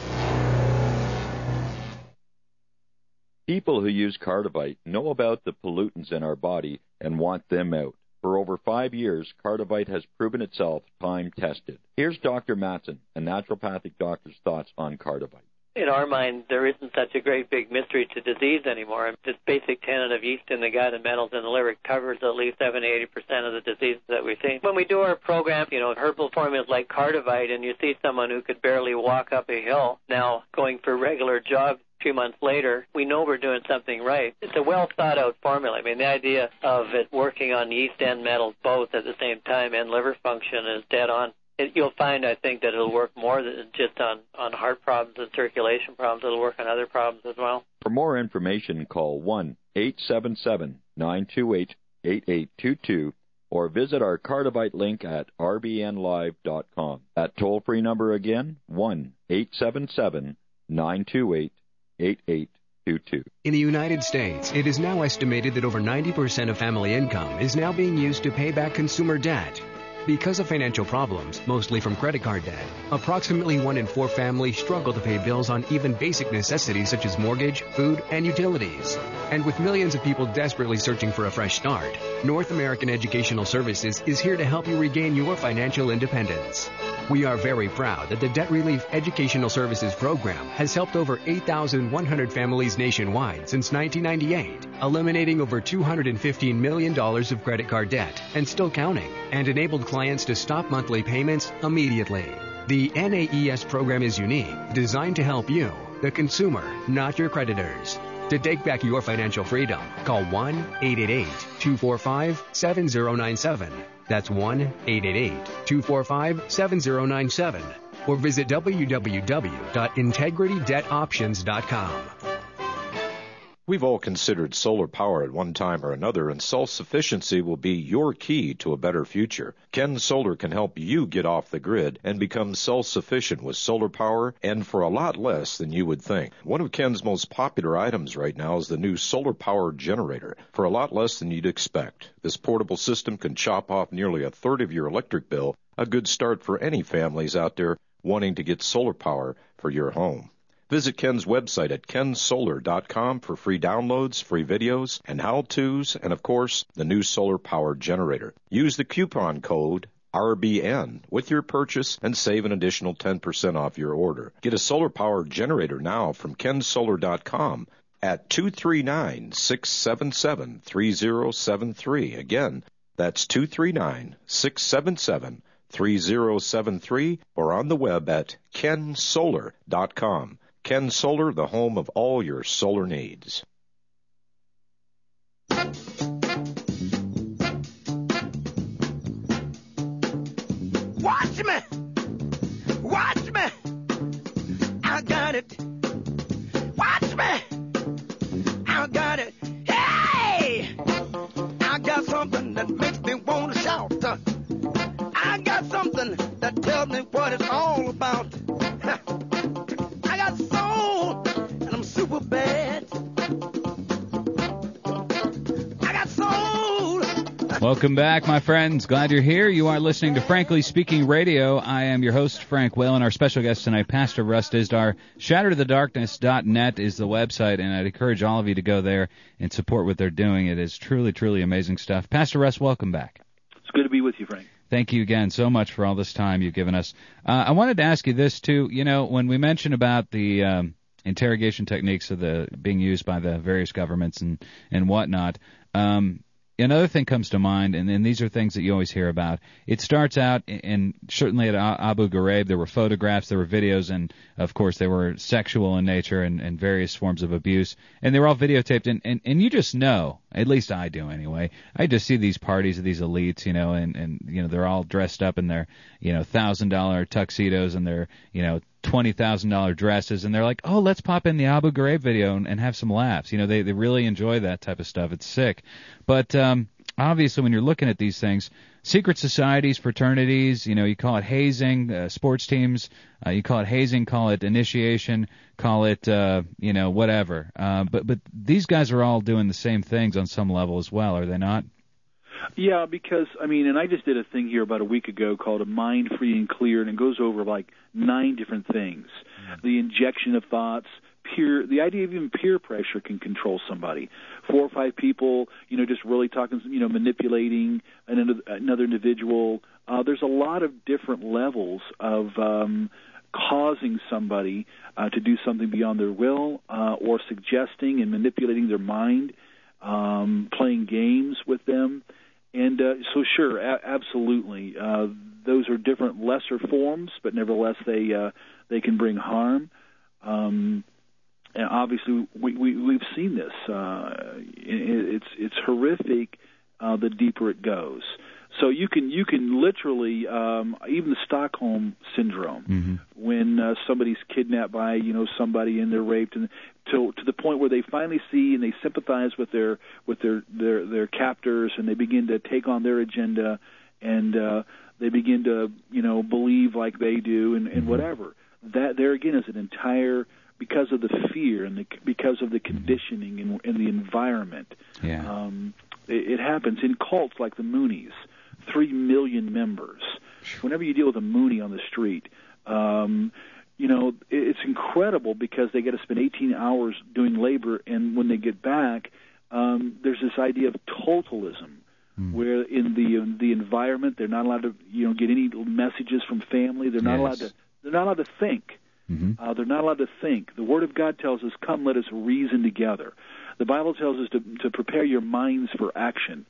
People who use Cardivite know about the pollutants in our body and want them out. For over five years, Cardivite has proven itself time-tested. Here's Doctor Matson, a naturopathic doctor's thoughts on Cardivite. In our mind, there isn't such a great big mystery to disease anymore. This basic tenet of yeast in the gut and metals in the liver covers at least seventy to eighty percent of the diseases that we see. When we do our program, you know, herbal formulas like Cardivite, and you see someone who could barely walk up a hill now going for regular jogs a few months later, we know we're doing something right. It's a well-thought-out formula. I mean, the idea of it working on yeast and metals both at the same time and liver function is dead on. It, you'll find, I think, that it'll work more than just on, on heart problems and circulation problems. It'll work on other problems as well. For more information, call one eight seven seven, nine two eight, eight eight two two or visit our Cardivite link at r b n live dot com. That toll-free number again, one eight seven seven, nine two eight, eight eight two two. In the United States, it is now estimated that over ninety percent of family income is now being used to pay back consumer debt. Because of financial problems, mostly from credit card debt, approximately one in four families struggle to pay bills on even basic necessities such as mortgage, food, and utilities. And with millions of people desperately searching for a fresh start, North American Educational Services is here to help you regain your financial independence. We are very proud that the Debt Relief Educational Services Program has helped over eight thousand one hundred families nationwide since nineteen ninety-eight, eliminating over two hundred fifteen million dollars of credit card debt and still counting, and enabled clients to stop monthly payments immediately. The N A E S program is unique, designed to help you, the consumer, not your creditors. To take back your financial freedom, call one eight eight eight, two four five, seven zero nine seven. That's one eight eight eight, two four five, seven zero nine seven. Or visit w w w dot integrity debt options dot com. We've all considered solar power at one time or another, and self-sufficiency will be your key to a better future. Ken Solar can help you get off the grid and become self-sufficient with solar power, and for a lot less than you would think. One of Ken's most popular items right now is the new solar power generator, for a lot less than you'd expect. This portable system can chop off nearly a third of your electric bill, a good start for any families out there wanting to get solar power for your home. Visit Ken's website at ken solar dot com for free downloads, free videos, and how-tos, and of course, the new solar power generator. Use the coupon code R B N with your purchase and save an additional ten percent off your order. Get a solar power generator now from ken solar dot com at two three nine, six seven seven, three zero seven three. Again, that's two three nine, six seven seven, three zero seven three, or on the web at ken solar dot com. Ken Solar, the home of all your solar needs. Watch me! Watch me! I got it! Watch me! I got it! Hey! I got something that makes me want to shout. I got something that tells me what it's all about. I got soul, and I'm super bad. I got soul. Welcome back, my friends. Glad you're here. You are listening to Frankly Speaking Radio. I am your host, Frank Whalen. Our special guest tonight, Pastor Russ Dizdar. shattered to the darkness dot net is the website, and I'd encourage all of you to go there and support what they're doing. It is truly, truly amazing stuff. Pastor Russ, welcome back. It's good to be with you, Frank. Thank you again so much for all this time you've given us. Uh, I wanted to ask you this, too. You know, when we mentioned about the um, interrogation techniques of the being used by the various governments and, and whatnot, um, another thing comes to mind, and, and these are things that you always hear about. It starts out, and certainly at Abu Ghraib, there were photographs, there were videos, and, of course, they were sexual in nature and, and various forms of abuse, and they were all videotaped, and, and, and you just know, at least I do anyway, I just see these parties of these elites, you know, and, and you know, they're all dressed up in their, you know, one thousand dollars tuxedos and their, you know, twenty thousand dollars dresses, and they're like, oh, let's pop in the Abu Ghraib video and, and have some laughs. You know, they, they really enjoy that type of stuff. It's sick. But um, obviously when you're looking at these things, secret societies, fraternities. You know, you call it hazing. Uh, sports teams, uh, you call it hazing, call it initiation, call it uh, you know whatever. Uh, but but these guys are all doing the same things on some level as well, are they not? Yeah, because, I mean, and I just did a thing here about a week ago called a Mind Free and Clear, and it goes over like nine different things. Mm-hmm. The injection of thoughts, peer, the idea of even peer pressure can control somebody. Four or five people, you know, just really talking, you know, manipulating another, another individual. Uh, there's a lot of different levels of um, causing somebody uh, to do something beyond their will, uh, or suggesting and manipulating their mind, um, playing games with them. And uh, so, sure, a- absolutely, uh, those are different, lesser forms, but nevertheless, they uh, they can bring harm. Um, and obviously, we, we we've seen this. Uh, it, it's it's horrific. Uh, the deeper it goes, so you can you can literally um, even the Stockholm syndrome, mm-hmm. when uh, somebody's kidnapped by you know somebody and they're raped, and to to the point where they finally see and they sympathize with their with their their, their captors, and they begin to take on their agenda, and uh, they begin to you know believe like they do, and, and mm-hmm. whatever. That there again is an entire, because of the fear and the, because of the conditioning and, and the environment. Yeah. Um, it, it happens in cults like the Moonies, three million members. Whenever you deal with a Moonie on the street, um, you know, it, it's incredible because they get to spend eighteen hours doing labor, and when they get back, um, there's this idea of totalism, mm. where in the in the environment they're not allowed to, you know, get any messages from family. They're not yes. allowed to. They're not allowed to think. Mm-hmm. Uh, they're not allowed to think. The Word of God tells us, "Come, let us reason together." The Bible tells us to, to prepare your minds for action.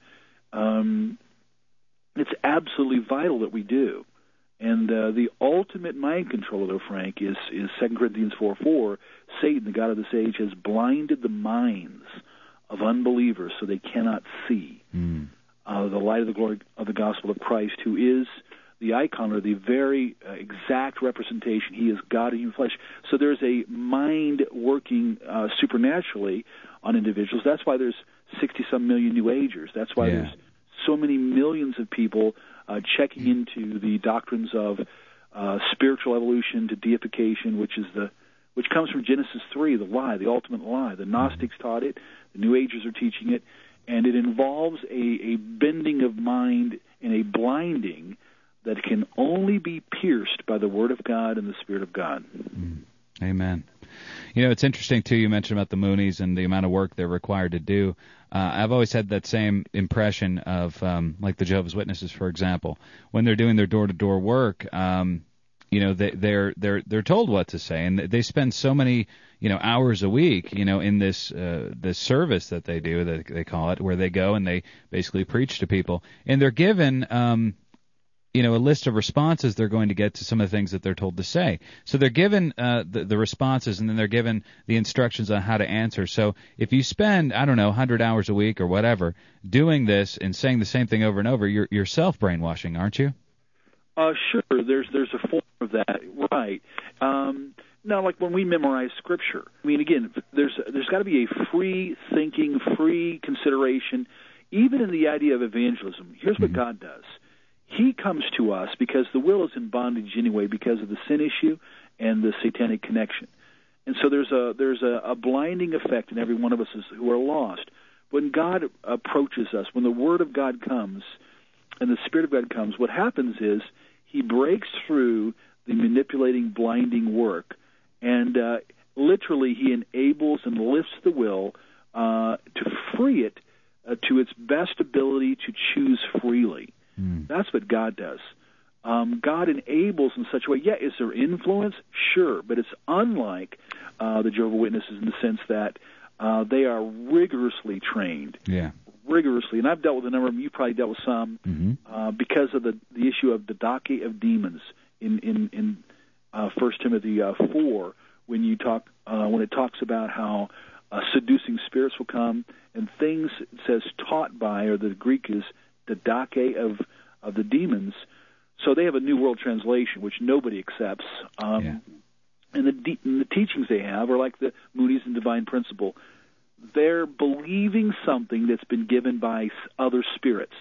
Um, it's absolutely vital that we do. And uh, the ultimate mind control, though, Frank, is is Second Corinthians four four. Satan, the god of this age, has blinded the minds of unbelievers so they cannot see mm. uh, the light of the glory of the gospel of Christ, who is the icon or the very uh, exact representation. He is God in human flesh. So there's a mind working uh, supernaturally on individuals. That's why there's sixty-some million New Agers. That's why yeah. there's so many millions of people uh, checking into the doctrines of uh, spiritual evolution to deification, which is the which comes from Genesis three, the lie, the ultimate lie. The Gnostics taught it. The New Agers are teaching it. And it involves a, a bending of mind and a blinding that can only be pierced by the Word of God and the Spirit of God. Mm. Amen. You know, it's interesting, too, you mentioned about the Moonies and the amount of work they're required to do. Uh, I've always had that same impression of, um, like the Jehovah's Witnesses, for example. When they're doing their door-to-door work, um, you know, they, they're they're they're told what to say, and they spend so many, you know, hours a week, you know, in this uh, this service that they do, that they call it, where they go and they basically preach to people, and they're given, um, you know, a list of responses they're going to get to some of the things that they're told to say. So they're given uh, the, the responses, and then they're given the instructions on how to answer. So if you spend, I don't know, one hundred hours a week or whatever doing this and saying the same thing over and over, you're, you're self-brainwashing, aren't you? Uh, sure. There's there's a form of that, right? Um, now, like when we memorize Scripture, I mean, again, there's there's got to be a free thinking, free consideration, even in the idea of evangelism. Here's what mm-hmm. God does. He comes to us because the will is in bondage anyway because of the sin issue and the satanic connection. And so there's a there's a, a blinding effect in every one of us who are lost. When God approaches us, when the Word of God comes and the Spirit of God comes, what happens is He breaks through the manipulating, blinding work, and uh, literally He enables and lifts the will uh, to free it uh, to its best ability to choose freely. Mm. That's what God does. Um, God enables in such a way. Yeah, is there influence? Sure, but it's unlike uh, the Jehovah's Witnesses in the sense that uh, they are rigorously trained. Yeah. Rigorously, and I've dealt with a number of them. You probably dealt with some mm-hmm. uh, because of the the issue of the Didache of demons in in in uh, First Timothy uh, four, when you talk uh, when it talks about how uh, seducing spirits will come and things. It says taught by, or the Greek is Didache of of the demons. So they have a New World Translation, which nobody accepts. Um, yeah. And the de- and the teachings they have are like the Moody's and Divine Principle. They're believing something that's been given by other spirits.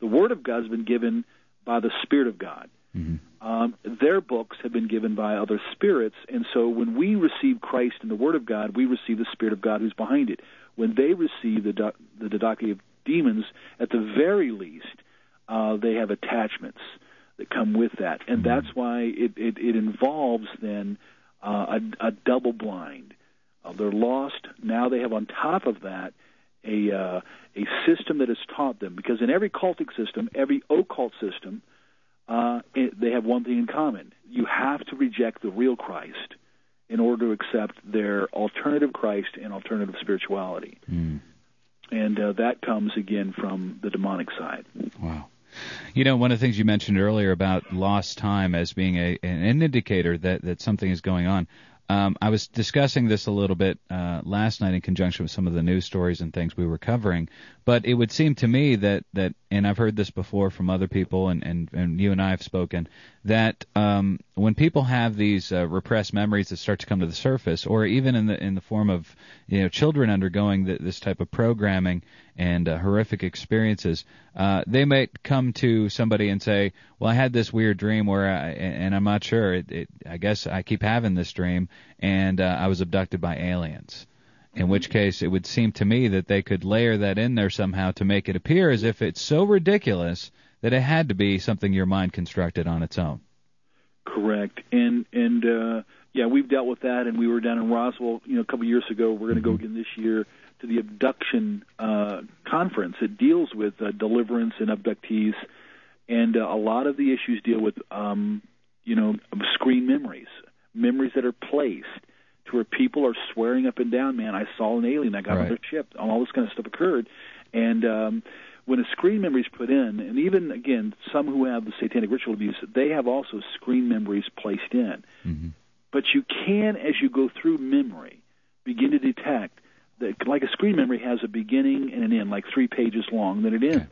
The Word of God has been given by the Spirit of God. Mm-hmm. Um, their books have been given by other spirits, and so when we receive Christ and the Word of God, we receive the Spirit of God who's behind it. When they receive the do- the Didache of demons, at the very least, uh, they have attachments that come with that, and mm-hmm. that's why it, it, it involves then uh, a, a double blind. Uh, they're lost. Now they have on top of that a uh, a system that has taught them, because in every cultic system, every occult system, uh, it, they have one thing in common. You have to reject the real Christ in order to accept their alternative Christ and alternative spirituality. Mm. And uh, that comes, again, from the demonic side. Wow. You know, one of the things you mentioned earlier about lost time as being a, an indicator that, that something is going on, um, I was discussing this a little bit uh, last night in conjunction with some of the news stories and things we were covering, but it would seem to me that, that and I've heard this before from other people, and, and, and you and I have spoken, that um, when people have these uh, repressed memories that start to come to the surface, or even in the in the form of, you know, children undergoing the, this type of programming and uh, horrific experiences, uh, they might come to somebody and say, well, I had this weird dream where I, and I'm not sure, it, it, I guess I keep having this dream, and uh, I was abducted by aliens. In which case, it would seem to me that they could layer that in there somehow to make it appear as if it's so ridiculous that it had to be something your mind constructed on its own. Correct. And, and uh, yeah, we've dealt with that, and we were down in Roswell, you know, a couple of years ago. We're going to mm-hmm. go again this year to the abduction uh, conference. It deals with uh, deliverance and abductees, and uh, a lot of the issues deal with, um, you know, screen memories, memories that are placed, to where people are swearing up and down, man, I saw an alien, I got right. on their ship, all this kind of stuff occurred. And um, when a screen memory is put in, and even, again, some who have the satanic ritual abuse, they have also screen memories placed in. Mm-hmm. But you can, as you go through memory, begin to detect that, like a screen memory has a beginning and an end, like three pages long, then it ends. Okay.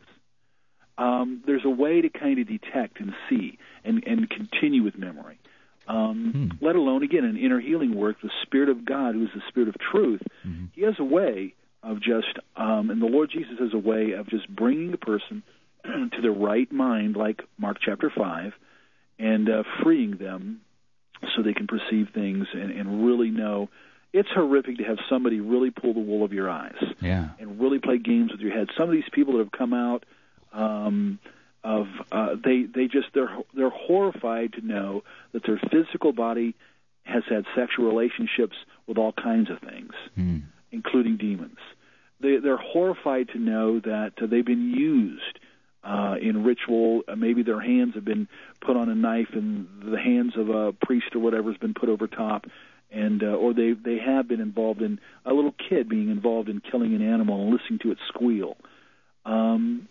Um, there's a way to kind of detect and see and, and continue with memory. Um, hmm. Let alone, again, in inner healing work, the Spirit of God, who is the Spirit of truth, mm-hmm. he has a way of just, um, and the Lord Jesus has a way of just bringing a person to their right mind, like Mark chapter five, and uh, freeing them so they can perceive things and, and really know. It's horrific to have somebody really pull the wool over your eyes, yeah, and really play games with your head. Some of these people that have come out, um, of uh, they they just they're they're horrified to know that their physical body has had sexual relationships with all kinds of things, mm. including demons. They they're horrified to know that uh, they've been used uh, in ritual. Uh, maybe their hands have been put on a knife, and the hands of a priest or whatever has been put over top, and uh, or they they have been involved in a little kid being involved in killing an animal and listening to it squeal. Um,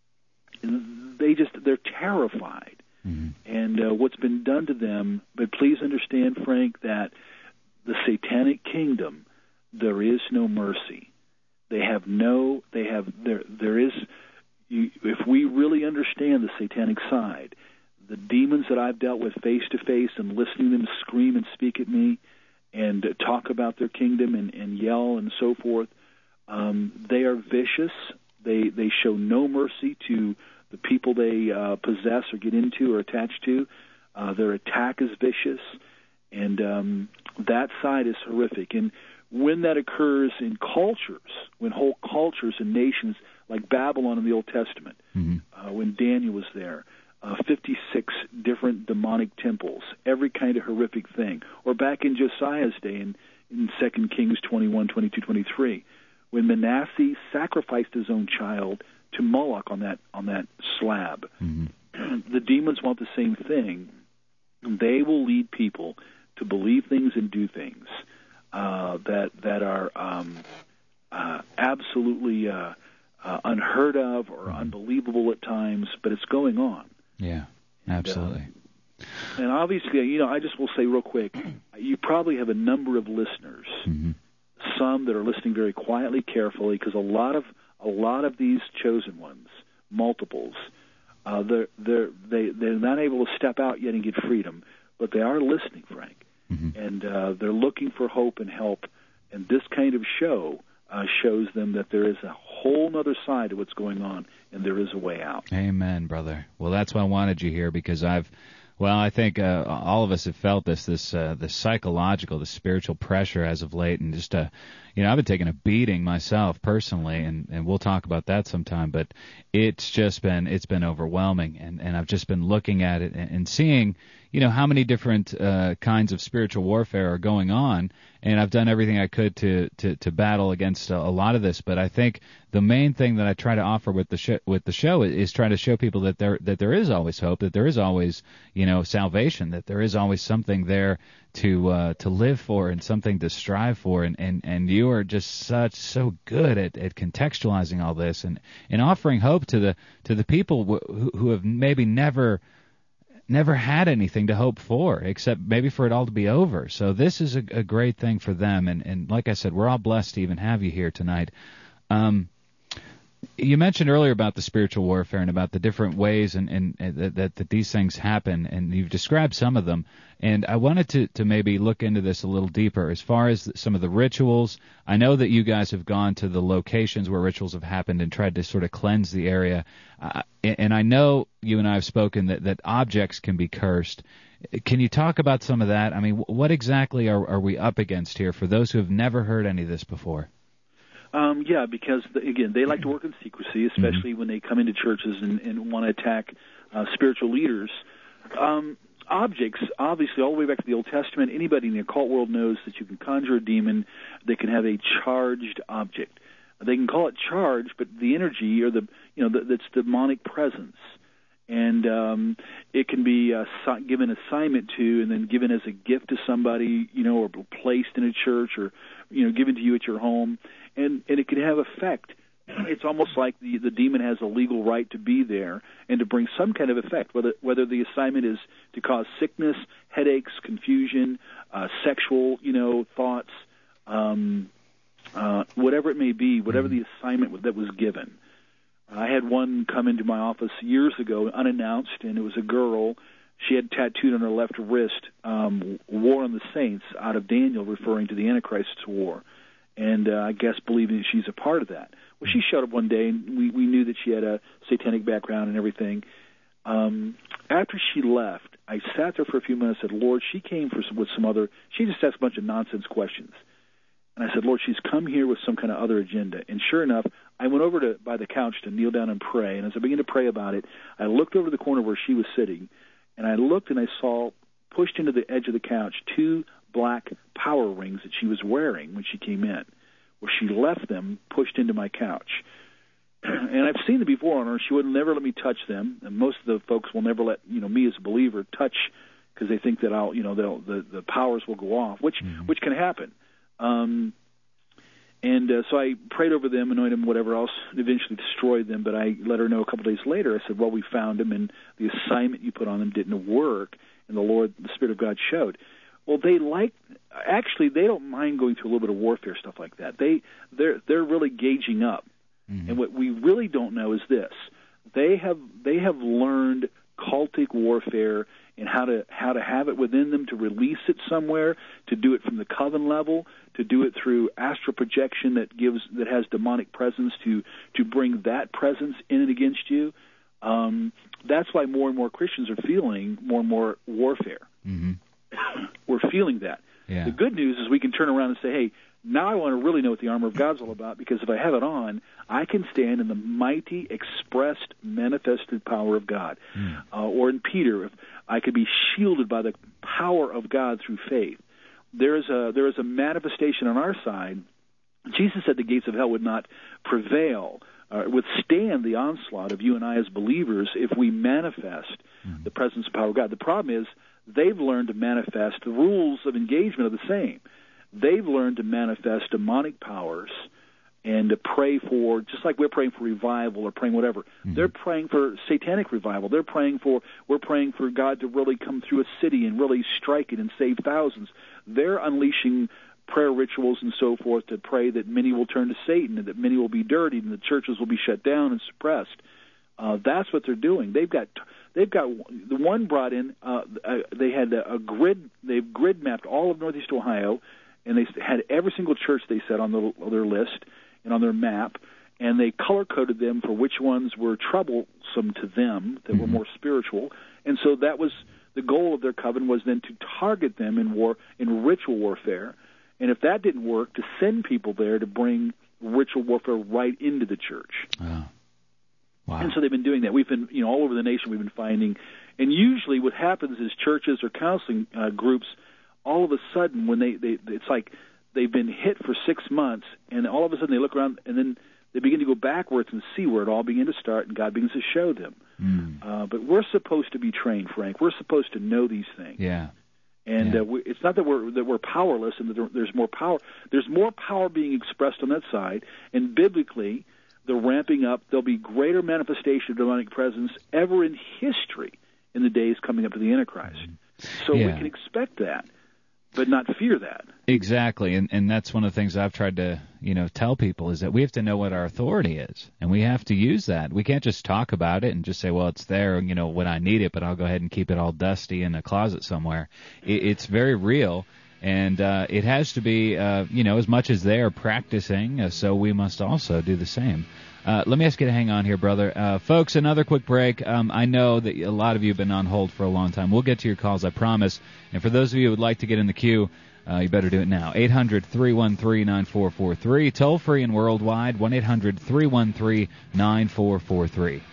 They just, they're terrified. Mm-hmm. And uh, what's been done to them, but please understand, Frank, that the satanic kingdom, there is no mercy. They have no, they have, there, there is, you, if we really understand the satanic side, the demons that I've dealt with face to face and listening to them scream and speak at me and uh, talk about their kingdom and, and yell and so forth, um, they are vicious. They, they show no mercy to the people they uh, possess or get into or attach to. Uh, their attack is vicious, and um, that side is horrific. And when that occurs in cultures, when whole cultures and nations, like Babylon in the Old Testament, mm-hmm. uh, when Daniel was there, uh, fifty-six different demonic temples, every kind of horrific thing. Or back in Josiah's day in, in Second Kings twenty-one, twenty-two, twenty-three, when Manasseh sacrificed his own child to Moloch on that on that slab. Mm-hmm. The demons want the same thing. They will lead people to believe things and do things uh, that that are um, uh, absolutely uh, uh, unheard of or mm-hmm. unbelievable at times, but it's going on. Yeah, absolutely. And, uh, and obviously, you know, I just will say real quick, you probably have a number of listeners, mm-hmm. some that are listening very quietly, carefully, because a lot of A lot of these chosen ones, multiples, uh, they're, they're, they, they're not able to step out yet and get freedom, but they are listening, Frank. Mm-hmm. And uh, they're looking for hope and help. And this kind of show uh, shows them that there is a whole other side of what's going on, and there is a way out. Amen, brother. Well, that's why I wanted you here, because I've, well, I think uh, all of us have felt this, this, uh, this psychological, the spiritual pressure as of late, and just, uh, you know, I've been taking a beating myself personally, and, and we'll talk about that sometime, but it's just been, it's been overwhelming, and, and I've just been looking at it and, and seeing, you know, how many different uh, kinds of spiritual warfare are going on, and I've done everything I could to to, to battle against a, a lot of this. But I think the main thing that I try to offer with the sh- with the show is, is try to show people that there that there is always hope, that there is always, you know, salvation, that there is always something there to uh, to live for and something to strive for, and, and, and you are just such so good at, at contextualizing all this and, and offering hope to the to the people who, who have maybe never. never had anything to hope for, except maybe for it all to be over. So this is a, a great thing for them, and, and like I said, we're all blessed to even have you here tonight. Um, you mentioned earlier about the spiritual warfare and about the different ways and, and, and that, that, that these things happen, and you've described some of them, and I wanted to, to maybe look into this a little deeper as far as some of the rituals. I know that you guys have gone to the locations where rituals have happened and tried to sort of cleanse the area, uh, and I know you and I have spoken that, that objects can be cursed. Can you talk about some of that? I mean, what exactly are, are we up against here for those who have never heard any of this before? Um, yeah, because, the, again, they like to work in secrecy, especially mm-hmm. when they come into churches and, and want to attack uh, spiritual leaders. Um, objects, obviously, all the way back to the Old Testament, anybody in the occult world knows that you can conjure a demon that can have a charged object. They can call it charged, but the energy or the, you know, the, that's demonic presence. And um, it can be uh, given assignment to and then given as a gift to somebody, you know, or placed in a church or, you know, given to you at your home. And, and it can have effect. It's almost like the, the demon has a legal right to be there and to bring some kind of effect, whether whether the assignment is to cause sickness, headaches, confusion, uh, sexual, you know, thoughts, um, uh, whatever it may be, whatever the assignment that was given. I had one come into my office years ago, unannounced, and it was a girl. She had tattooed on her left wrist, um, War on the Saints out of Daniel, referring to the Antichrist's war. And uh, I guess believing that she's a part of that. Well, she showed up one day, and we, we knew that she had a satanic background and everything. Um, after she left, I sat there for a few minutes and said, Lord, she came for some, with some other, she just asked a bunch of nonsense questions. And I said, Lord, she's come here with some kind of other agenda. And sure enough, I went over to by the couch to kneel down and pray. And as I began to pray about it, I looked over the corner where she was sitting, and I looked and I saw pushed into the edge of the couch two black power rings that she was wearing when she came in. Well, she left them pushed into my couch. And I've seen them before on her. She would never let me touch them. And most of the folks will never let, you know, me as a believer touch because they think that I'll, you know, they'll, the the powers will go off, which mm-hmm. which can happen. Um, and uh, so I prayed over them, anointed them, whatever else, eventually destroyed them. But I let her know a couple days later. I said, well, we found them, and the assignment you put on them didn't work, and the Lord, the Spirit of God showed. Well, they like, actually, they don't mind going through a little bit of warfare, stuff like that. They, they're, they're really gauging up. Mm-hmm. And what we really don't know is this. They have, they have learned cultic warfare and how to how to have it within them, to release it somewhere, to do it from the coven level, to do it through astral projection that gives that has demonic presence, to to bring that presence in and against you. Um, that's why more and more Christians are feeling more and more warfare. Mm-hmm. We're feeling that. Yeah. The good news is we can turn around and say, hey, now I want to really know what the armor of God's all about, because if I have it on, I can stand in the mighty, expressed, manifested power of God. Mm. Uh, or in Peter, if I could be shielded by the power of God through faith. There is a there is a manifestation on our side. Jesus said the gates of hell would not prevail, uh, withstand the onslaught of you and I as believers if we manifest mm. the presence and power of God. The problem is they've learned to manifest. The rules of engagement are the same. They've learned to manifest demonic powers and to pray for, just like we're praying for revival or praying whatever, mm-hmm. they're praying for satanic revival. They're praying for, we're praying for God to really come through a city and really strike it and save thousands. They're unleashing prayer rituals and so forth to pray that many will turn to Satan and that many will be dirtied and the churches will be shut down and suppressed. Uh, that's what they're doing. They've got, they've got the one brought in. Uh, they had a, a grid. They've grid mapped all of Northeast Ohio. And they had every single church, they said, on the, their list and on their map. and they color-coded them for which ones were troublesome to them, that mm-hmm. were more spiritual. And so that was the goal of their coven, was then to target them in war, in ritual warfare. And if that didn't work, to send people there to bring ritual warfare right into the church. Oh. Wow. And so they've been doing that. We've been, you know, all over the nation we've been finding. And usually what happens is churches or counseling uh, groups, all of a sudden, when they, they, it's like they've been hit for six months, and all of a sudden they look around, and then they begin to go backwards and see where it all began to start, and God begins to show them. Mm. Uh, but we're supposed to be trained, Frank. We're supposed to know these things. Yeah. And yeah. uh, we, it's not that we're that we're powerless, and that there, there's more power. There's more power being expressed on that side, and biblically, the ramping up. There'll be greater manifestation of demonic presence ever in history in the days coming up to the Antichrist. So yeah. we can expect that, but not fear that. Exactly, and and that's one of the things I've tried to, you know, tell people is that we have to know what our authority is, and we have to use that. We can't just talk about it and just say, well, it's there, you know, when I need it, but I'll go ahead and keep it all dusty in a closet somewhere. It, it's very real, and uh, it has to be, uh, you know, as much as they are practicing, uh, so we must also do the same. Uh, let me ask you to hang on here, brother. Uh, folks, another quick break. Um, I know that a lot of you have been on hold for a long time. We'll get to your calls, I promise. And for those of you who would like to get in the queue, uh, you better do it now. eight hundred, three one three, nine four four three. Toll free and worldwide, one eight hundred, three one three, nine four four three.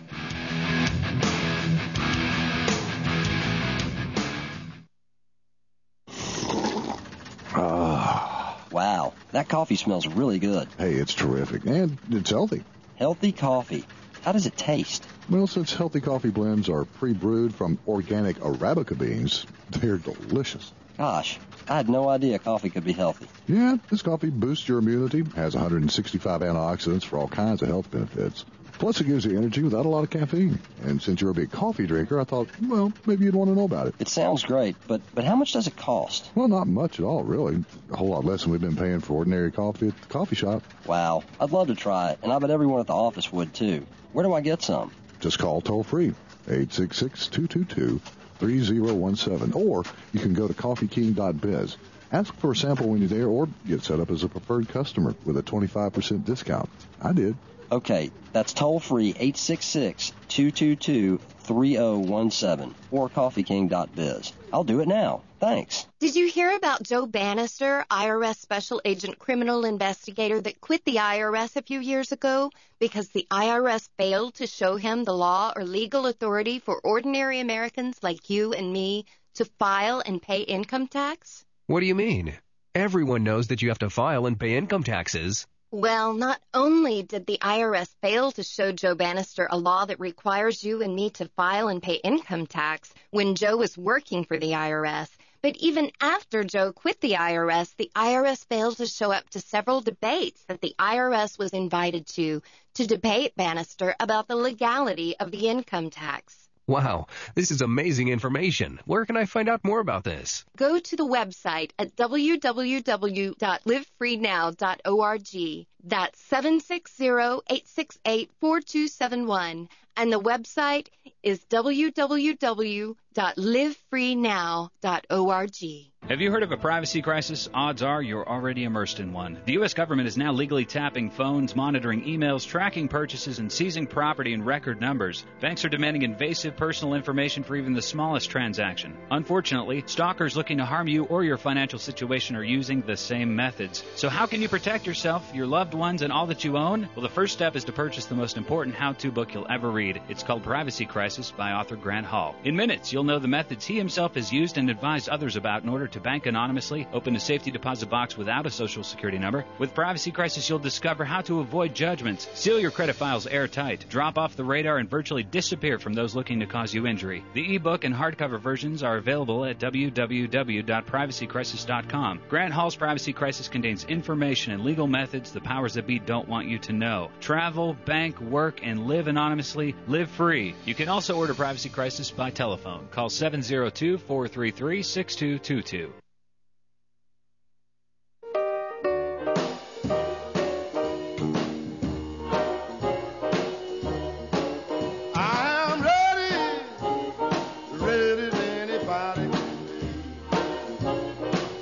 Wow, that coffee smells really good. Hey, it's terrific, and it's healthy. Healthy coffee. How does it taste? Well, since healthy coffee blends are pre-brewed from organic Arabica beans, they're delicious. Gosh, I had no idea coffee could be healthy. Yeah, this coffee boosts your immunity, has one hundred sixty-five antioxidants for all kinds of health benefits. Plus, it gives you energy without a lot of caffeine. And since you're a big coffee drinker, I thought, well, maybe you'd want to know about it. It sounds great, but but how much does it cost? Well, not much at all, really. A whole lot less than we've been paying for ordinary coffee at the coffee shop. Wow, I'd love to try it, and I bet everyone at the office would, too. Where do I get some? Just call toll-free, eight six six, two two two, three zero one seven, or you can go to coffee king dot biz. Ask for a sample when you're there, or get set up as a preferred customer with a twenty-five percent discount. I did. Okay, that's toll-free, eight six six, two two two, three zero one seven, or coffee king dot biz. I'll do it now. Thanks. Did you hear about Joe Bannister, I R S Special Agent Criminal Investigator that quit the I R S a few years ago because the I R S failed to show him the law or legal authority for ordinary Americans like you and me to file and pay income tax? What do you mean? Everyone knows that you have to file and pay income taxes. Well, not only did the I R S fail to show Joe Bannister a law that requires you and me to file and pay income tax when Joe was working for the I R S, but even after Joe quit the I R S, the I R S failed to show up to several debates that the I R S was invited to, to debate Bannister about the legality of the income tax. Wow, this is amazing information. Where can I find out more about this? Go to the website at w w w dot live free now dot org. That's seven six zero, eight six eight, four two seven one. And the website is w w w dot live free now dot org. Have you heard of a privacy crisis? Odds are you're already immersed in one. The U S government is now legally tapping phones, monitoring emails, tracking purchases, and seizing property in record numbers. Banks are demanding invasive personal information for even the smallest transaction. Unfortunately, stalkers looking to harm you or your financial situation are using the same methods. So how can you protect yourself, your loved ones, and all that you own? Well, the first step is to purchase the most important how-to book you'll ever read. It's called Privacy Crisis by author Grant Hall. In minutes, you'll know the methods he himself has used and advised others about in order to bank anonymously, open a safety deposit box without a social security number. With Privacy Crisis, you'll discover how to avoid judgments, seal your credit files airtight, drop off the radar, and virtually disappear from those looking to cause you injury. The ebook and hardcover versions are available at w w w dot privacy crisis dot com. Grant Hall's Privacy Crisis contains information and legal methods the powers that be don't want you to know. Travel, bank, work, and live anonymously. Live free. You can also order Privacy Crisis by telephone. Call seven zero two, four three three, six two two two.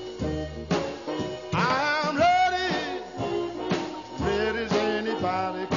Ready as anybody.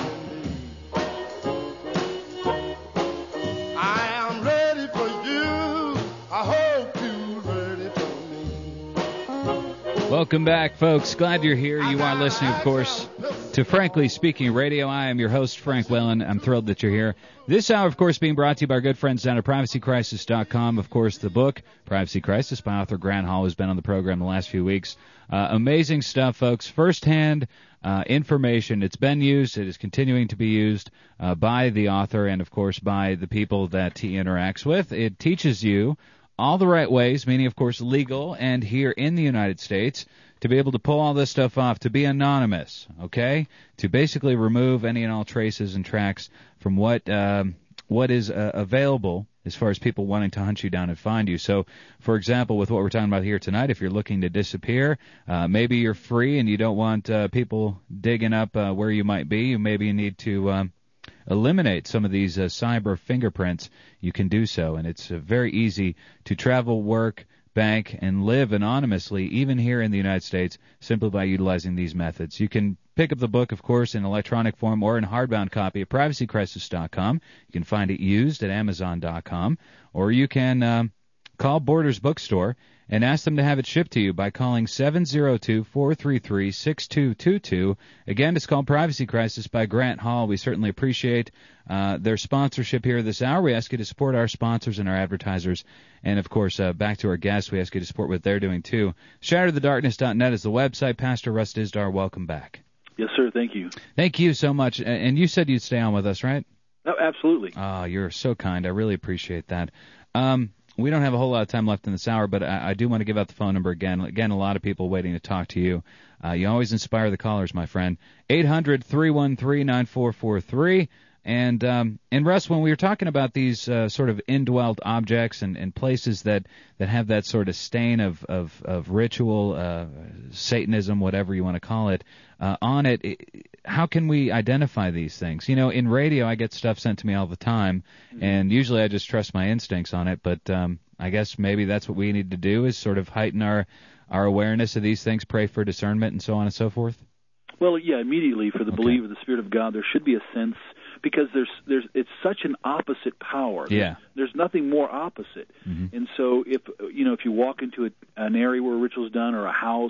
Welcome back, folks. Glad you're here. You are listening, of course, to Frankly Speaking Radio. I am your host, Frank Whalen. I'm thrilled that you're here. This hour, of course, being brought to you by our good friends down at privacy crisis dot com. Of course, the book, Privacy Crisis, by author Grant Hall, has been on the program the last few weeks. Uh, amazing stuff, folks. First-hand uh, information. It's been used. It is continuing to be used uh, by the author and, of course, by the people that he interacts with. It teaches you all the right ways, meaning, of course, legal and here in the United States, to be able to pull all this stuff off, to be anonymous, okay? To basically remove any and all traces and tracks from what um, what is uh, available as far as people wanting to hunt you down and find you. So, for example, with what we're talking about here tonight, if you're looking to disappear, uh, maybe you're free and you don't want uh, people digging up uh, where you might be, maybe you need to Um, eliminate some of these uh, cyber fingerprints, you can do so. And it's uh, very easy to travel, work, bank, and live anonymously, even here in the United States, simply by utilizing these methods. You can pick up the book, of course, in electronic form or in hardbound copy at privacy crisis dot com. You can find it used at amazon dot com. Or you can um, call Borders Bookstore and ask them to have it shipped to you by calling seven zero two, four three three, six two two two. Again, it's called Privacy Crisis by Grant Hall. We certainly appreciate uh, their sponsorship here this hour. We ask you to support our sponsors and our advertisers. And, of course, uh, back to our guests, we ask you to support what they're doing, too. shatter the darkness dot net is the website. Pastor Russ Dizdar, welcome back. Yes, sir. Thank you. Thank you so much. And you said you'd stay on with us, right? Oh, absolutely. Oh, you're so kind. I really appreciate that. Um, we don't have a whole lot of time left in this hour, but I, I do want to give out the phone number again. Again, a lot of people waiting to talk to you. Uh, you always inspire the callers, my friend. eight hundred, three one three, nine four four three. And, um, and Russ, when we were talking about these uh, sort of indwelt objects and, and places that, that have that sort of stain of, of, of ritual, uh, Satanism, whatever you want to call it, uh, on it, it, how can we identify these things? You know, in radio, I get stuff sent to me all the time, and usually I just trust my instincts on it, but um, I guess maybe that's what we need to do is sort of heighten our, our awareness of these things, pray for discernment, and so on and so forth? Well, yeah, immediately for the okay. believer, the Spirit of God, there should be a sense, because there's there's it's such an opposite power. Yeah. There's, there's nothing more opposite. Mm-hmm. And so if you know if you walk into a, an area where a ritual is done, or a house,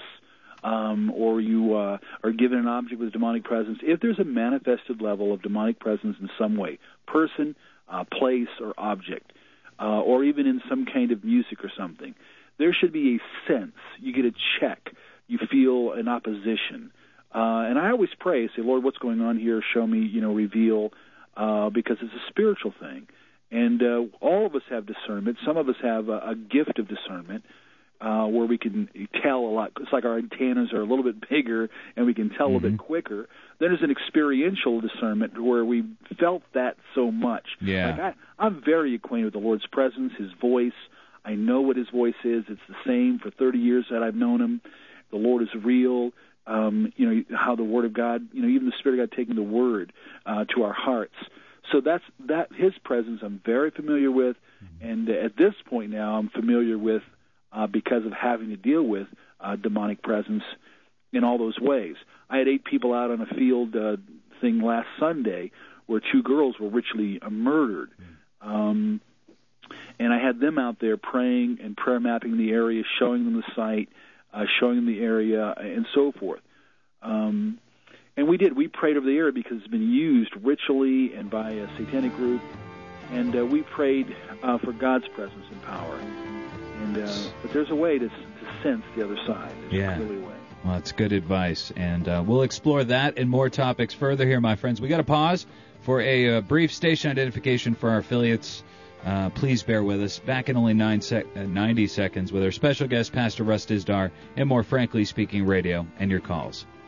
um, or you uh, are given an object with demonic presence, if there's a manifested level of demonic presence in some way, person, uh, place, or object, uh, or even in some kind of music or something, there should be a sense. You get a check. You feel an opposition. Uh, and I always pray, say, Lord, what's going on here? Show me, you know, reveal, uh, because it's a spiritual thing. And uh, all of us have discernment. Some of us have a, a gift of discernment uh, where we can tell a lot. It's like our antennas are a little bit bigger and we can tell mm-hmm. a little bit quicker. Then there's an experiential discernment where we felt that so much. Yeah. Like I, I'm very acquainted with the Lord's presence, His voice. I know what His voice is. It's the same for thirty years that I've known Him. The Lord is real. Um, you know, how the Word of God, you know, even the Spirit of God taking the Word uh, to our hearts. So that's that. His presence I'm very familiar with, mm-hmm. and uh, at this point now I'm familiar with uh, because of having to deal with uh, demonic presence in all those ways. I had eight people out on a field uh, thing last Sunday where two girls were ritually uh, murdered. Mm-hmm. Um, and I had them out there praying and prayer mapping the area, showing them the site, Uh, showing them the area, and so forth. Um, and we did. We prayed over the area because it's been used ritually and by a satanic group. And uh, we prayed uh, for God's presence and power. And uh, But there's a way to, to sense the other side. There's yeah. clearly a way. Well, that's good advice. And uh, we'll explore that and more topics further here, my friends. We got to pause for a uh, brief station identification for our affiliates. Uh, please bear with us. Back in only nine sec- uh, ninety seconds with our special guest, Pastor Russ Dizdar, and more Frankly Speaking Radio and your calls.